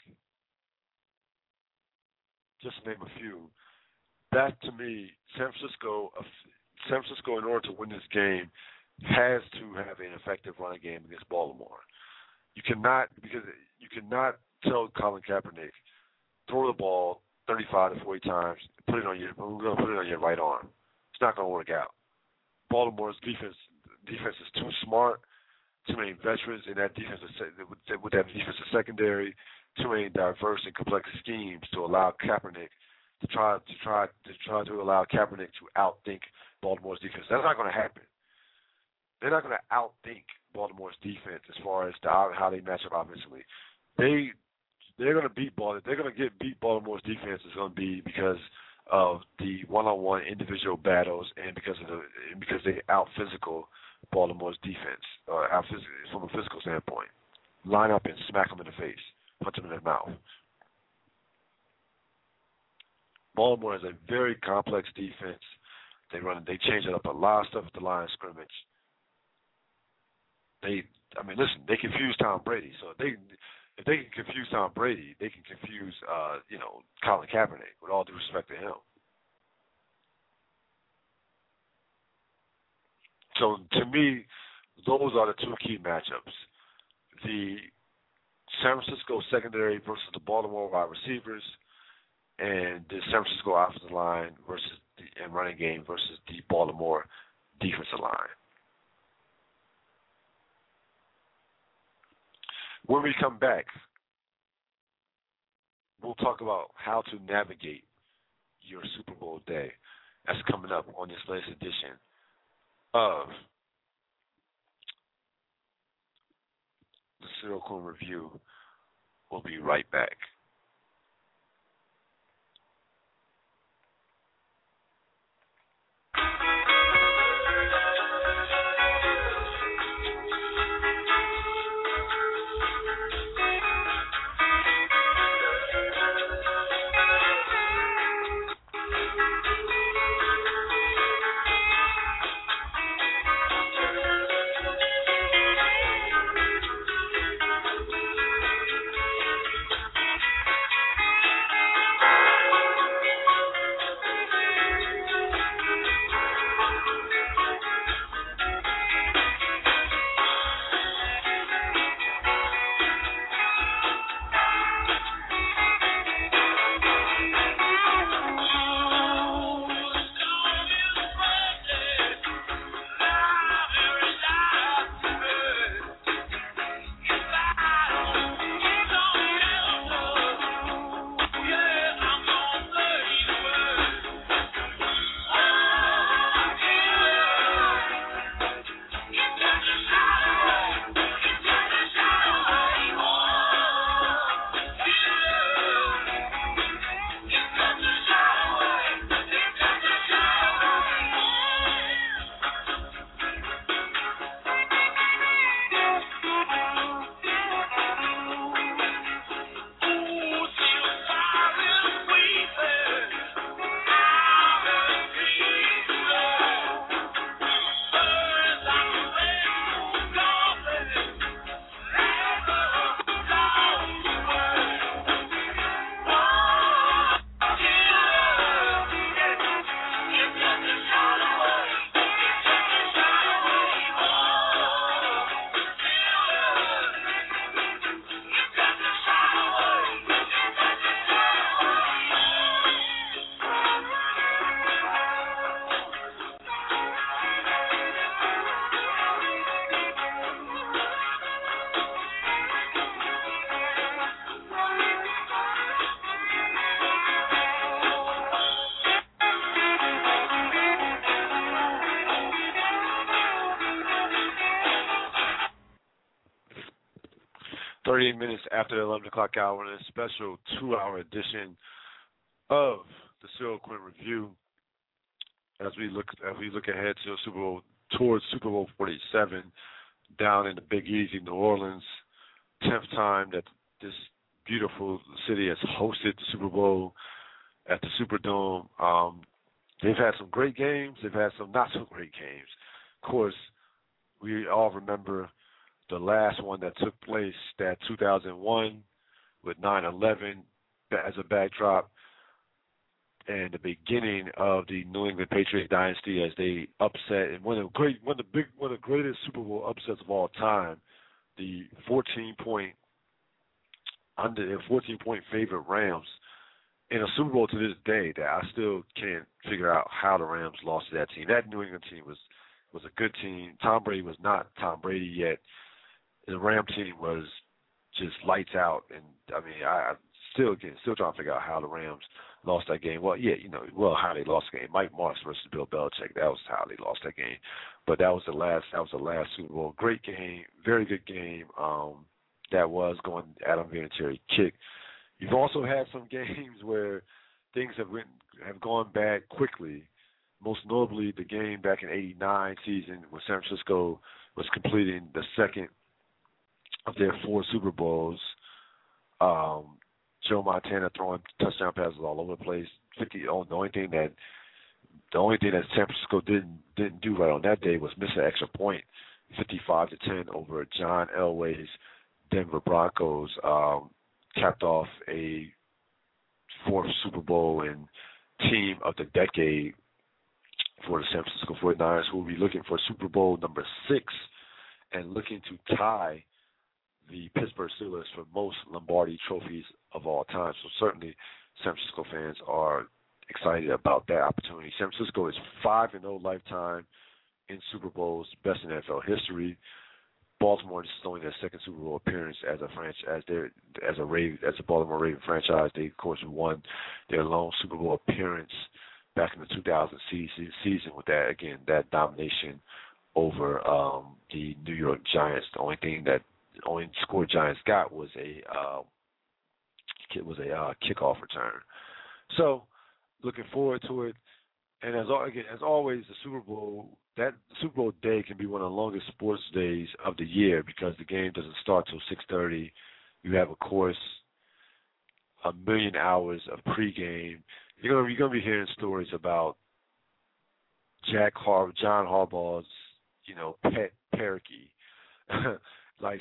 just to name a few. That, to me, San Francisco, in order to win this game, has to have an effective running game against Baltimore. You cannot tell Colin Kaepernick, throw the ball 35 to 40 times, we're going to put it on your right arm. It's not going to work out. Baltimore's defense is too smart, too many veterans in that defense with that defensive secondary, too many diverse and complex schemes to allow Kaepernick to try to allow Kaepernick to outthink Baltimore's defense. That's not going to happen. They're not going to outthink Baltimore's defense as far as how they match up offensively. They're going to beat Baltimore. They're going to get beat Baltimore's defense is going to be because of the one-on-one individual battles and because they out physical Baltimore's defense from a physical standpoint. Line up and smack them in the face, punch them in the mouth. Baltimore has a very complex defense. They change it up a lot of stuff at the line of scrimmage. They confuse Tom Brady. So if they can confuse Tom Brady, they can confuse Colin Kaepernick, with all due respect to him. So to me, those are the two key matchups. The San Francisco secondary versus the Baltimore wide receivers, and the San Francisco offensive line and running game versus the Baltimore defensive line. When we come back, we'll talk about how to navigate your Super Bowl day. That's coming up on this latest edition of the Cyril Coon Review. We'll be right back. 38 minutes after the 11 o'clock hour in a special 2-hour edition of the Cyril Quinn Review as we look ahead to the Super Bowl, towards Super Bowl 47 down in the Big Easy, New Orleans. 10th time that this beautiful city has hosted the Super Bowl at the Superdome. They've had some great games. They've had some not so great games. Of course, we all remember the last one that took place, that 2001 with 9/11 as a backdrop, and the beginning of the New England Patriots dynasty as they upset, and one of the greatest Super Bowl upsets of all time, the 14-point favorite Rams in a Super Bowl to this day that I still can't figure out how the Rams lost to that team. That New England team was a good team. Tom Brady was not Tom Brady yet. The Ram team was just lights out, and I mean, I still trying to figure out how the Rams lost that game. Well, yeah, how they lost the game. Mike Marks versus Bill Belichick. That was how they lost that game. But that was the last Super Bowl. Great game, very good game. That was going Adam Vinatieri kick. You've also had some games where things have gone bad quickly. Most notably, the game back in '89 season when San Francisco was completing the second of their 4 Super Bowls. Joe Montana throwing touchdown passes all over the place. The only thing that San Francisco didn't do right on that day was miss an extra point, 55-10 over John Elway's Denver Broncos. Capped off a 4th Super Bowl and team of the decade for the San Francisco 49ers, who will be looking for Super Bowl number 6 and looking to tie the Pittsburgh Steelers for most Lombardi trophies of all time. So certainly San Francisco fans are excited about that opportunity. San Francisco is 5-0 lifetime in Super Bowls, best in NFL history. Baltimore, this is only their second Super Bowl appearance as a franchise. As a Baltimore Raven franchise, they of course won their lone Super Bowl appearance back in the 2000 season with that domination over the New York Giants. The only score Giants got was a kickoff return. So, looking forward to it. And as always, the Super Bowl day can be one of the longest sports days of the year because the game doesn't start till 6:30. You have, of course, a million hours of pregame. You're gonna be hearing stories about John Harbaugh's, pet parakeet. There's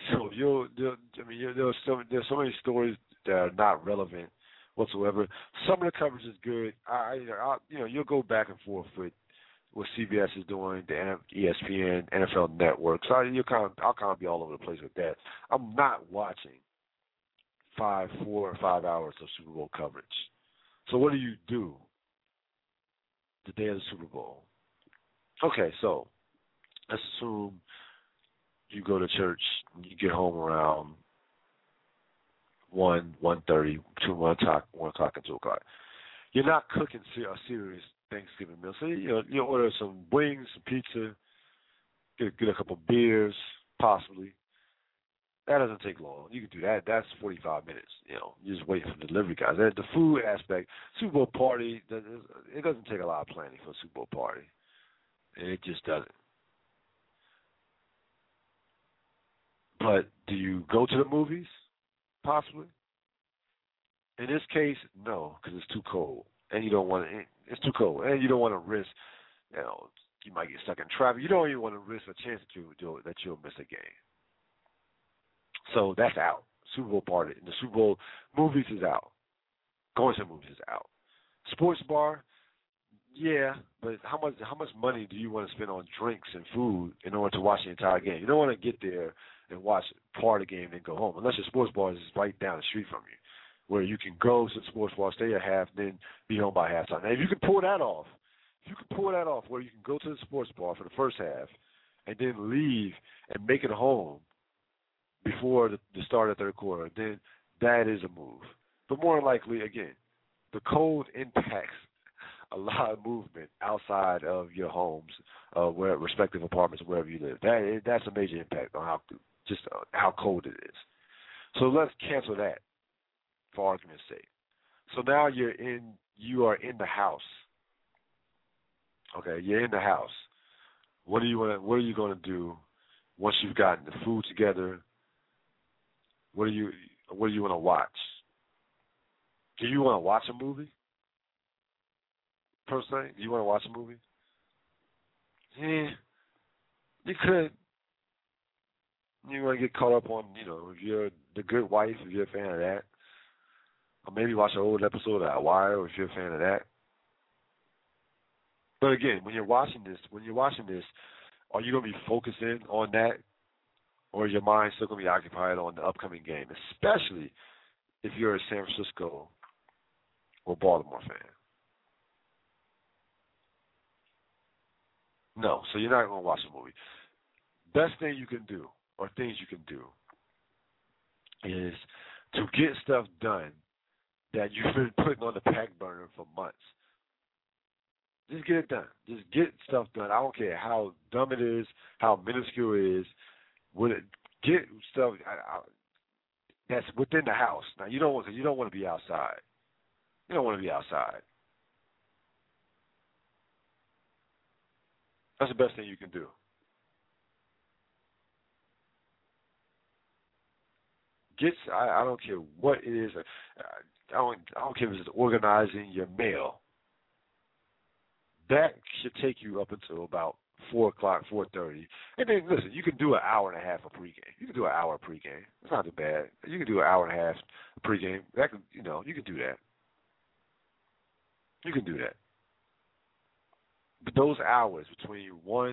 so many stories that are not relevant whatsoever. Some of the coverage is good. You'll go back and forth with what CBS is doing, the ESPN, NFL Network. So I'll kind of be all over the place with that. I'm not watching 4 or 5 hours of Super Bowl coverage. So what do you do the day of the Super Bowl? Okay, so let's assume you go to church and you get home around 1:30, 1 o'clock, and 2 o'clock. You're not cooking a serious Thanksgiving meal. So you order some wings, some pizza, get a couple beers, possibly. That doesn't take long. You can do that. That's 45 minutes. You just wait for the delivery guys. The food aspect, Super Bowl party, it doesn't take a lot of planning for a Super Bowl party. It just doesn't. But do you go to the movies? Possibly. In this case, no, because it's too cold, and you don't want to. It's too cold, and you don't want to risk. You might get stuck in traffic. You don't even want to risk a chance that you'll miss a game. So that's out. Super Bowl party. And the Super Bowl movies is out. Going to the movies is out. Sports bar, yeah, but how much money do you want to spend on drinks and food in order to watch the entire game? You don't want to get there and watch part of the game and go home, unless your sports bar is right down the street from you, where you can go to the sports bar, stay a half, then be home by halftime. Now, if you can pull that off, where you can go to the sports bar for the first half and then leave and make it home before the start of the third quarter, then that is a move. But more likely, again, the cold impacts a lot of movement outside of your homes, where respective apartments, wherever you live. That's a major impact on how cold it is. So let's cancel that for argument's sake. So now you are in the house. Okay, you're in the house. What are you going to do once you've gotten the food together? What do you want to watch? Do you want to watch a movie? Per se, do you want to watch a movie? Yeah, you could. You want to get caught up on, if you're The Good Wife, if you're a fan of that, or maybe watch an old episode of The Wire, if you're a fan of that. But again, when you're watching this, are you going to be focusing on that, or is your mind still going to be occupied on the upcoming game, especially if you're a San Francisco or Baltimore fan? No, so you're not going to watch a movie. Best thing you can do, or things you can do, is to get stuff done that you've been putting on the back burner for months. Just get it done. Just get stuff done. I don't care how dumb it is, how minuscule it is. Get stuff that's within the house. Now you don't want to be outside. You don't want to be outside. That's the best thing you can do. I don't care what it is. I don't care if it's organizing your mail. That should take you up until about 4 o'clock, 4:30. And then, listen, you can do an hour and a half of pregame. You can do an hour pregame. It's not too bad. You can do an hour and a half pregame. You can do that. You can do that. But those hours between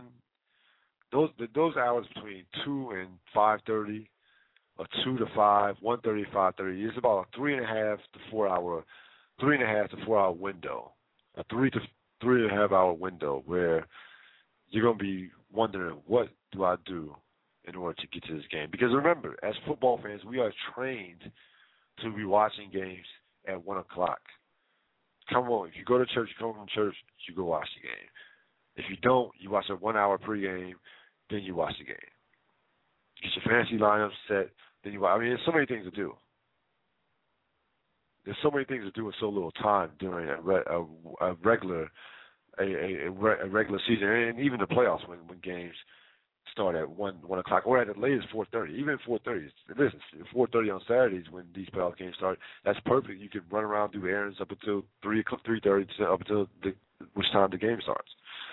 2 and 5:30, or 2 to 5, 1:30 to 5:30, is about a 3.5 to 4 hour window. A 3.5 hour window where you're going to be wondering, what do I do in order to get to this game? Because remember, as football fans, we are trained to be watching games at 1 o'clock. Come on, if you go to church, you come from church, you go watch the game. If you don't, you watch a 1 hour pregame, then you watch the game. Get your fantasy lineup set, then you watch. I mean, there's so many things to do. There's so many things to do in so little time during a regular season, and even the playoffs when games start at 1 o'clock, or at the latest 4:30. Even 4:30. Listen, 4:30 on Saturdays when these playoff games start, that's perfect. You can run around, do errands up until 3:30, up until which time the game starts.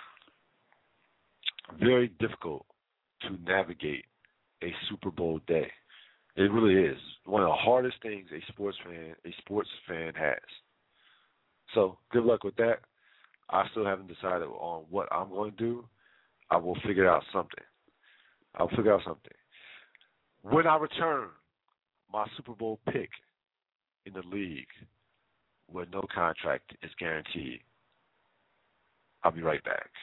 Very difficult to navigate a Super Bowl day. It really is one of the hardest things a sports fan has. So good luck with that. I still haven't decided on what I'm going to do. I will figure out something. I'll figure out something. When I return, my Super Bowl pick in the league where no contract is guaranteed. I'll be right back.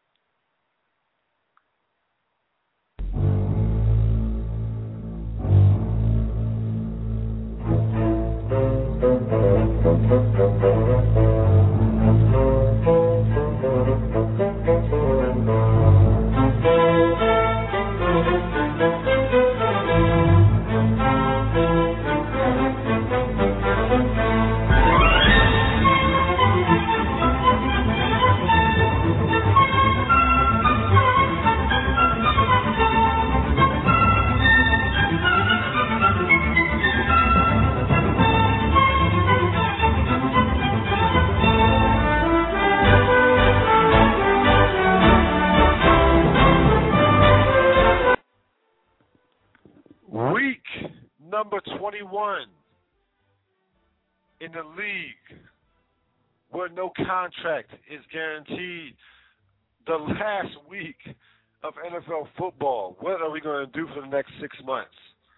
Number 21 in the league where no contract is guaranteed. The last week of NFL football. What are we going to do for the next 6 months?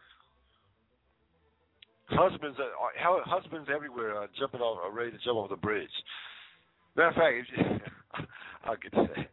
Husbands everywhere are jumping off, are ready to jump off the bridge. Matter of fact, I'll get to that.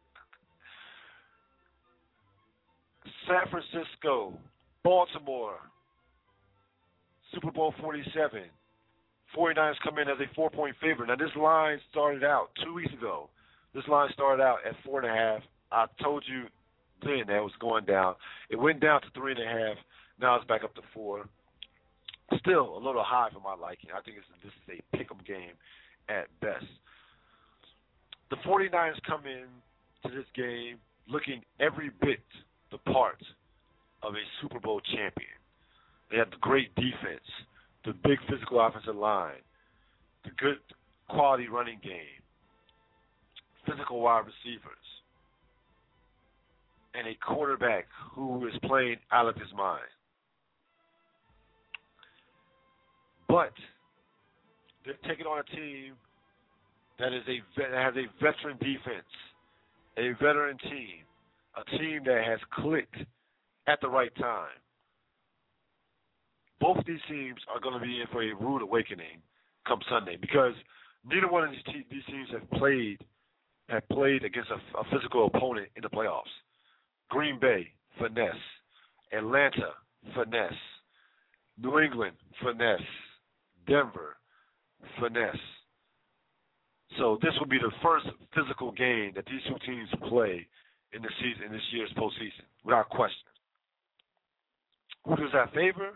San Francisco, Baltimore, Super Bowl 47. 49ers come in as a 4-point favorite. Now, this line started out 2 weeks ago. This line started out at 4.5. I told you then that it was going down. It went down to 3.5. Now it's back up to 4. still a little high for my liking. I think this is a pick 'em game at best. The 49ers come in to this game looking every bit the part of a Super Bowl champion. They have the great defense, the big physical offensive line, the good quality running game, physical wide receivers, and a quarterback who is playing out of his mind. But they're taking on a team that has a veteran defense, a veteran team, a team that has clicked at the right time. Both of these teams are going to be in for a rude awakening come Sunday because neither one of these teams have played against a physical opponent in the playoffs. Green Bay, finesse. Atlanta, finesse. New England, finesse. Denver, finesse. So this will be the first physical game that these two teams play in this year's postseason, without question. Who does that favor?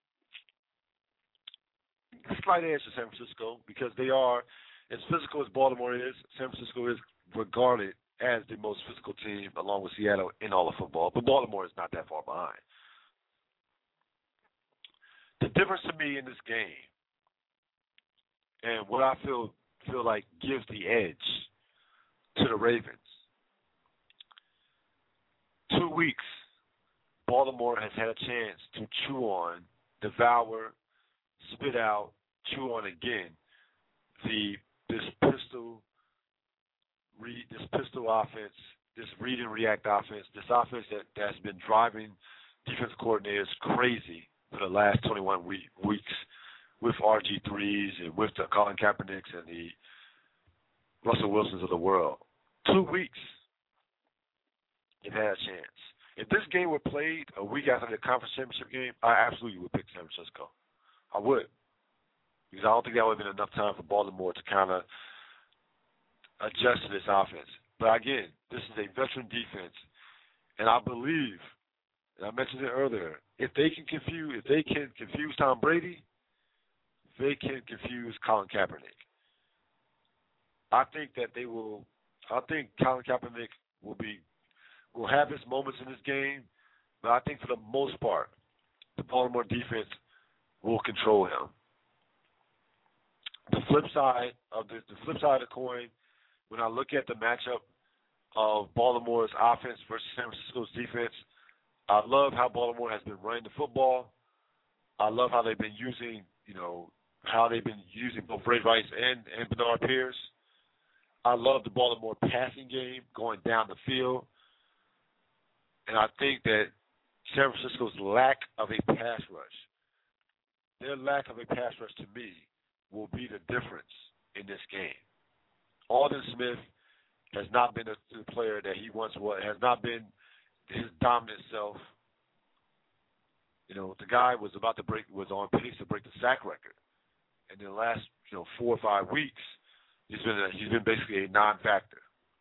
A slight edge to San Francisco because they are, as physical as Baltimore is, San Francisco is regarded as the most physical team along with Seattle in all of football, but Baltimore is not that far behind. The difference to me in this game and what I feel like gives the edge to the Ravens, 2 weeks, Baltimore has had a chance to chew on, devour, spit out, chew on again this pistol offense, this read and react offense, this offense that's been driving defense coordinators crazy for the last 21 weeks with RG3s and with the Colin Kaepernicks and the Russell Wilsons of the world. 2 weeks, they've had a chance. If this game were played a week after the conference championship game, I absolutely would pick San Francisco. I would. Because I don't think that would have been enough time for Baltimore to kind of adjust to this offense. But again, this is a veteran defense, and I believe, and I mentioned it earlier, if they can confuse Tom Brady, they can confuse Colin Kaepernick. I think Colin Kaepernick will have his moments in this game, but I think for the most part, the Baltimore defense will control him. The flip side of the coin, when I look at the matchup of Baltimore's offense versus San Francisco's defense, I love how Baltimore has been running the football. I love how they've been using, both Ray Rice and Bernard Pierce. I love the Baltimore passing game going down the field. And I think that San Francisco's lack of a pass rush, their lack of a pass rush to me will be the difference in this game. Alden Smith has not been the player that he once was, has not been his dominant self. The guy was on pace to break the sack record. And in the last, 4 or 5 weeks, he's been basically a non-factor.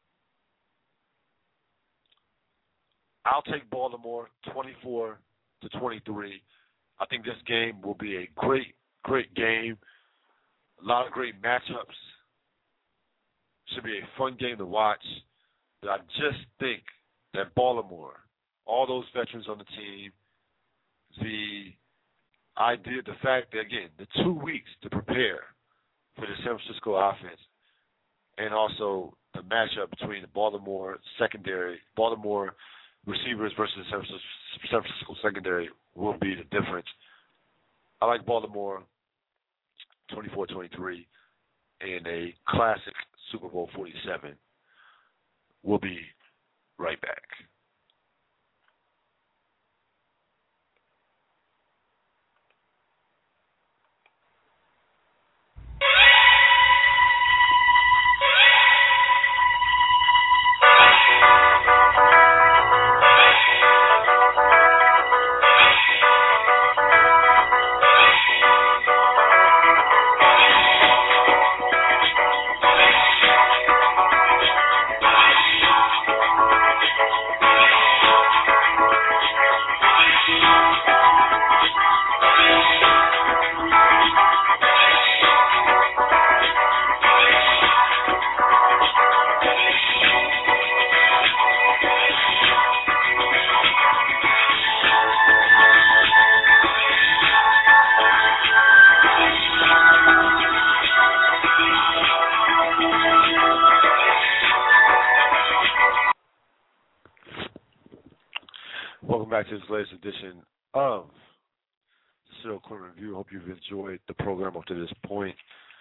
I'll take Baltimore 24-23. I think this game will be a great, great game. A lot of great matchups. Should be a fun game to watch. But I just think that Baltimore, all those veterans on the team, the fact that, again, the 2 weeks to prepare for the San Francisco offense, and also the matchup between the Baltimore receivers versus San Francisco secondary will be the difference. I like Baltimore 24-23 in a classic Super Bowl 47. We'll be right back. back to this latest edition of the Serial Quarterback Review. Hope you've enjoyed the program up to this point.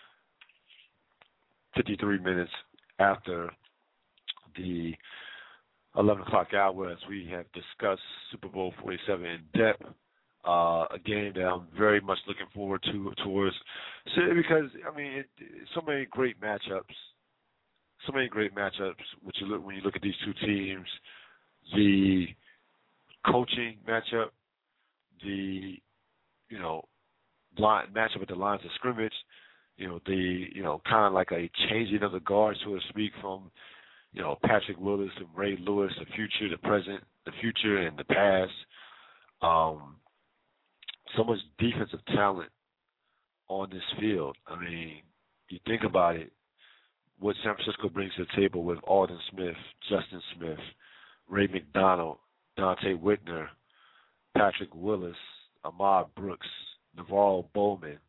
53 minutes after the 11 o'clock hour, as we have discussed Super Bowl 47 in depth. A game that I'm very much looking forward to because I mean, so many great matchups. Which when you look at these two teams, the coaching matchup, the matchup at the lines of scrimmage, kind of like a changing of the guards, so to speak, from Patrick Willis and Ray Lewis, the future, the present, the future, and the past. So much defensive talent on this field. I mean, you think about it, what San Francisco brings to the table with Aldon Smith, Justin Smith, Ray McDonald, Dante Whitner, Patrick Willis, Ahmad Brooks, Navarro Bowman,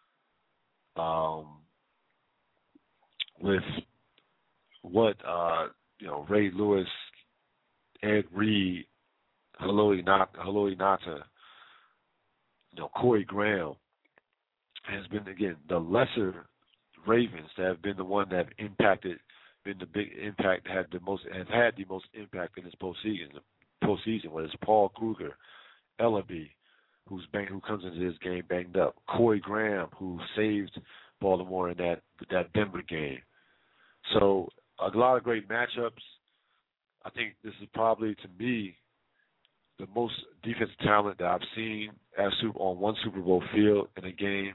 with what Ray Lewis, Ed Reed, Haloi Nata, Corey Graham has been, again, the lesser Ravens that have been the one that have impacted, been the big impact, have had the most impact in this postseason, whether it's Paul Kruger, Ellaby, who comes into this game banged up, Corey Graham, who saved Baltimore in that Denver game. So a lot of great matchups. I think this is probably, to me, the most defensive talent that I've seen on one Super Bowl field in a game.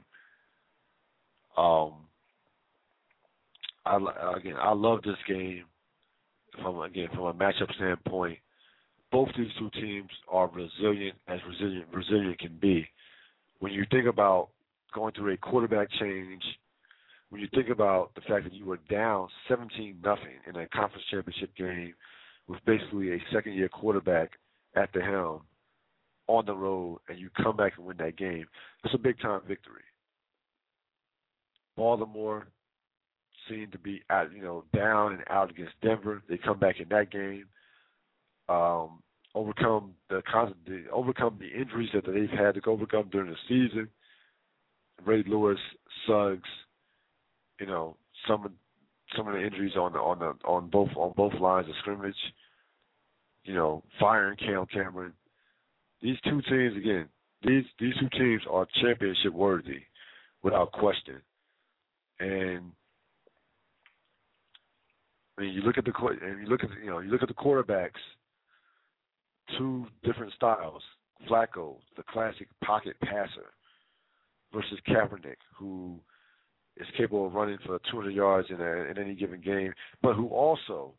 I love this game from a matchup standpoint. Both these two teams are resilient can be. When you think about going through a quarterback change, when you think about the fact that you were down 17-0 in a conference championship game with basically a second-year quarterback at the helm on the road, and you come back and win that game, it's a big-time victory. Baltimore seemed to be down and out against Denver. They come back in that game, overcome the injuries that they've had to overcome during the season. Ray Lewis, Suggs, some of the injuries on both lines of scrimmage. Firing Cam Cameron. These two teams, again, these two teams are championship worthy, without question. And I mean, you look at the quarterbacks. Two different styles. Flacco, the classic pocket passer, versus Kaepernick, who is capable of running for 200 yards in any given game, but who also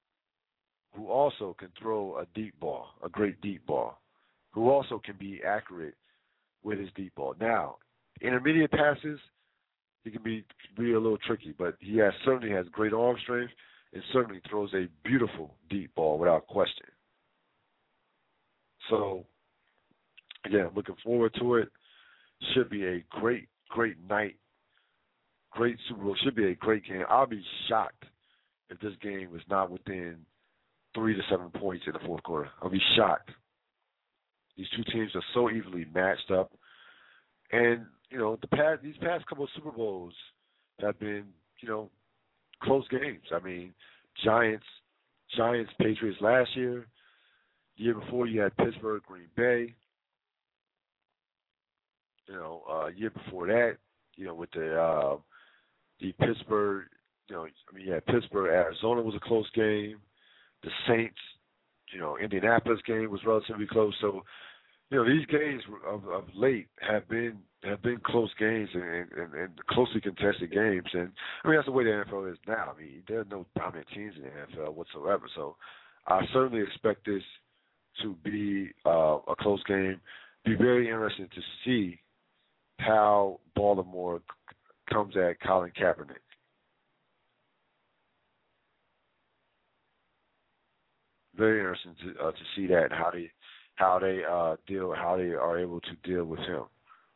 can throw a deep ball, a great deep ball, who also can be accurate with his deep ball. Now, intermediate passes, he can be a little tricky, but he certainly has great arm strength and certainly throws a beautiful deep ball without question. So, again, looking forward to it. Should be a great night, great Super Bowl. Should be a great game. I'll be shocked if this game was not within 3 to 7 points in the fourth quarter. I'll be shocked. These two teams are so evenly matched up, and these past couple of Super Bowls have been close games. I mean, Giants, Patriots last year. The year before you had Pittsburgh, Green Bay. Year before that, with the Pittsburgh, you had Pittsburgh, Arizona was a close game. The Saints, Indianapolis game was relatively close. So, these games of late have been close games and closely contested games. And I mean, that's the way the NFL is now. I mean, there are no dominant teams in the NFL whatsoever. So, I certainly expect this to be a close game. Be very interesting to see how Baltimore comes at Colin Kaepernick. Very interesting to see that and how they are able to deal with him.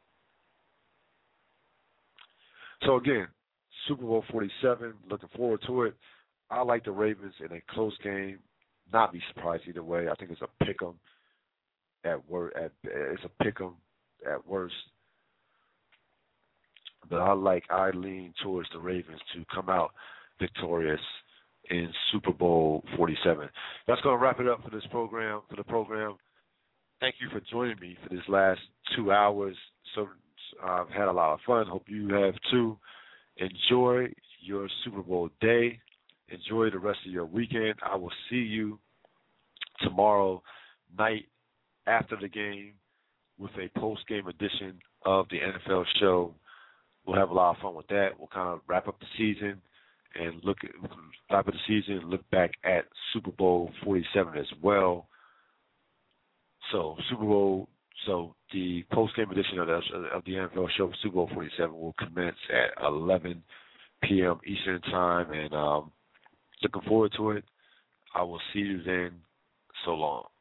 So again, Super Bowl 47, looking forward to it. I like the Ravens in a close game. Not be surprised either way. I think it's a pick 'em. It's a pick 'em at worst. But I lean towards the Ravens to come out victorious in Super Bowl 47. That's going to wrap it up for the program. Thank you for joining me for this last 2 hours. So I've had a lot of fun. Hope you have too. Enjoy your Super Bowl day. Enjoy the rest of your weekend. I will see you tomorrow night after the game with a post-game edition of the NFL show. We'll have a lot of fun with that. We'll kind of wrap up the season and look back at Super Bowl 47 as well. So the post-game edition of the NFL show, Super Bowl 47, will commence at 11 p.m. Eastern Time, and looking forward to it. I will see you then. So long.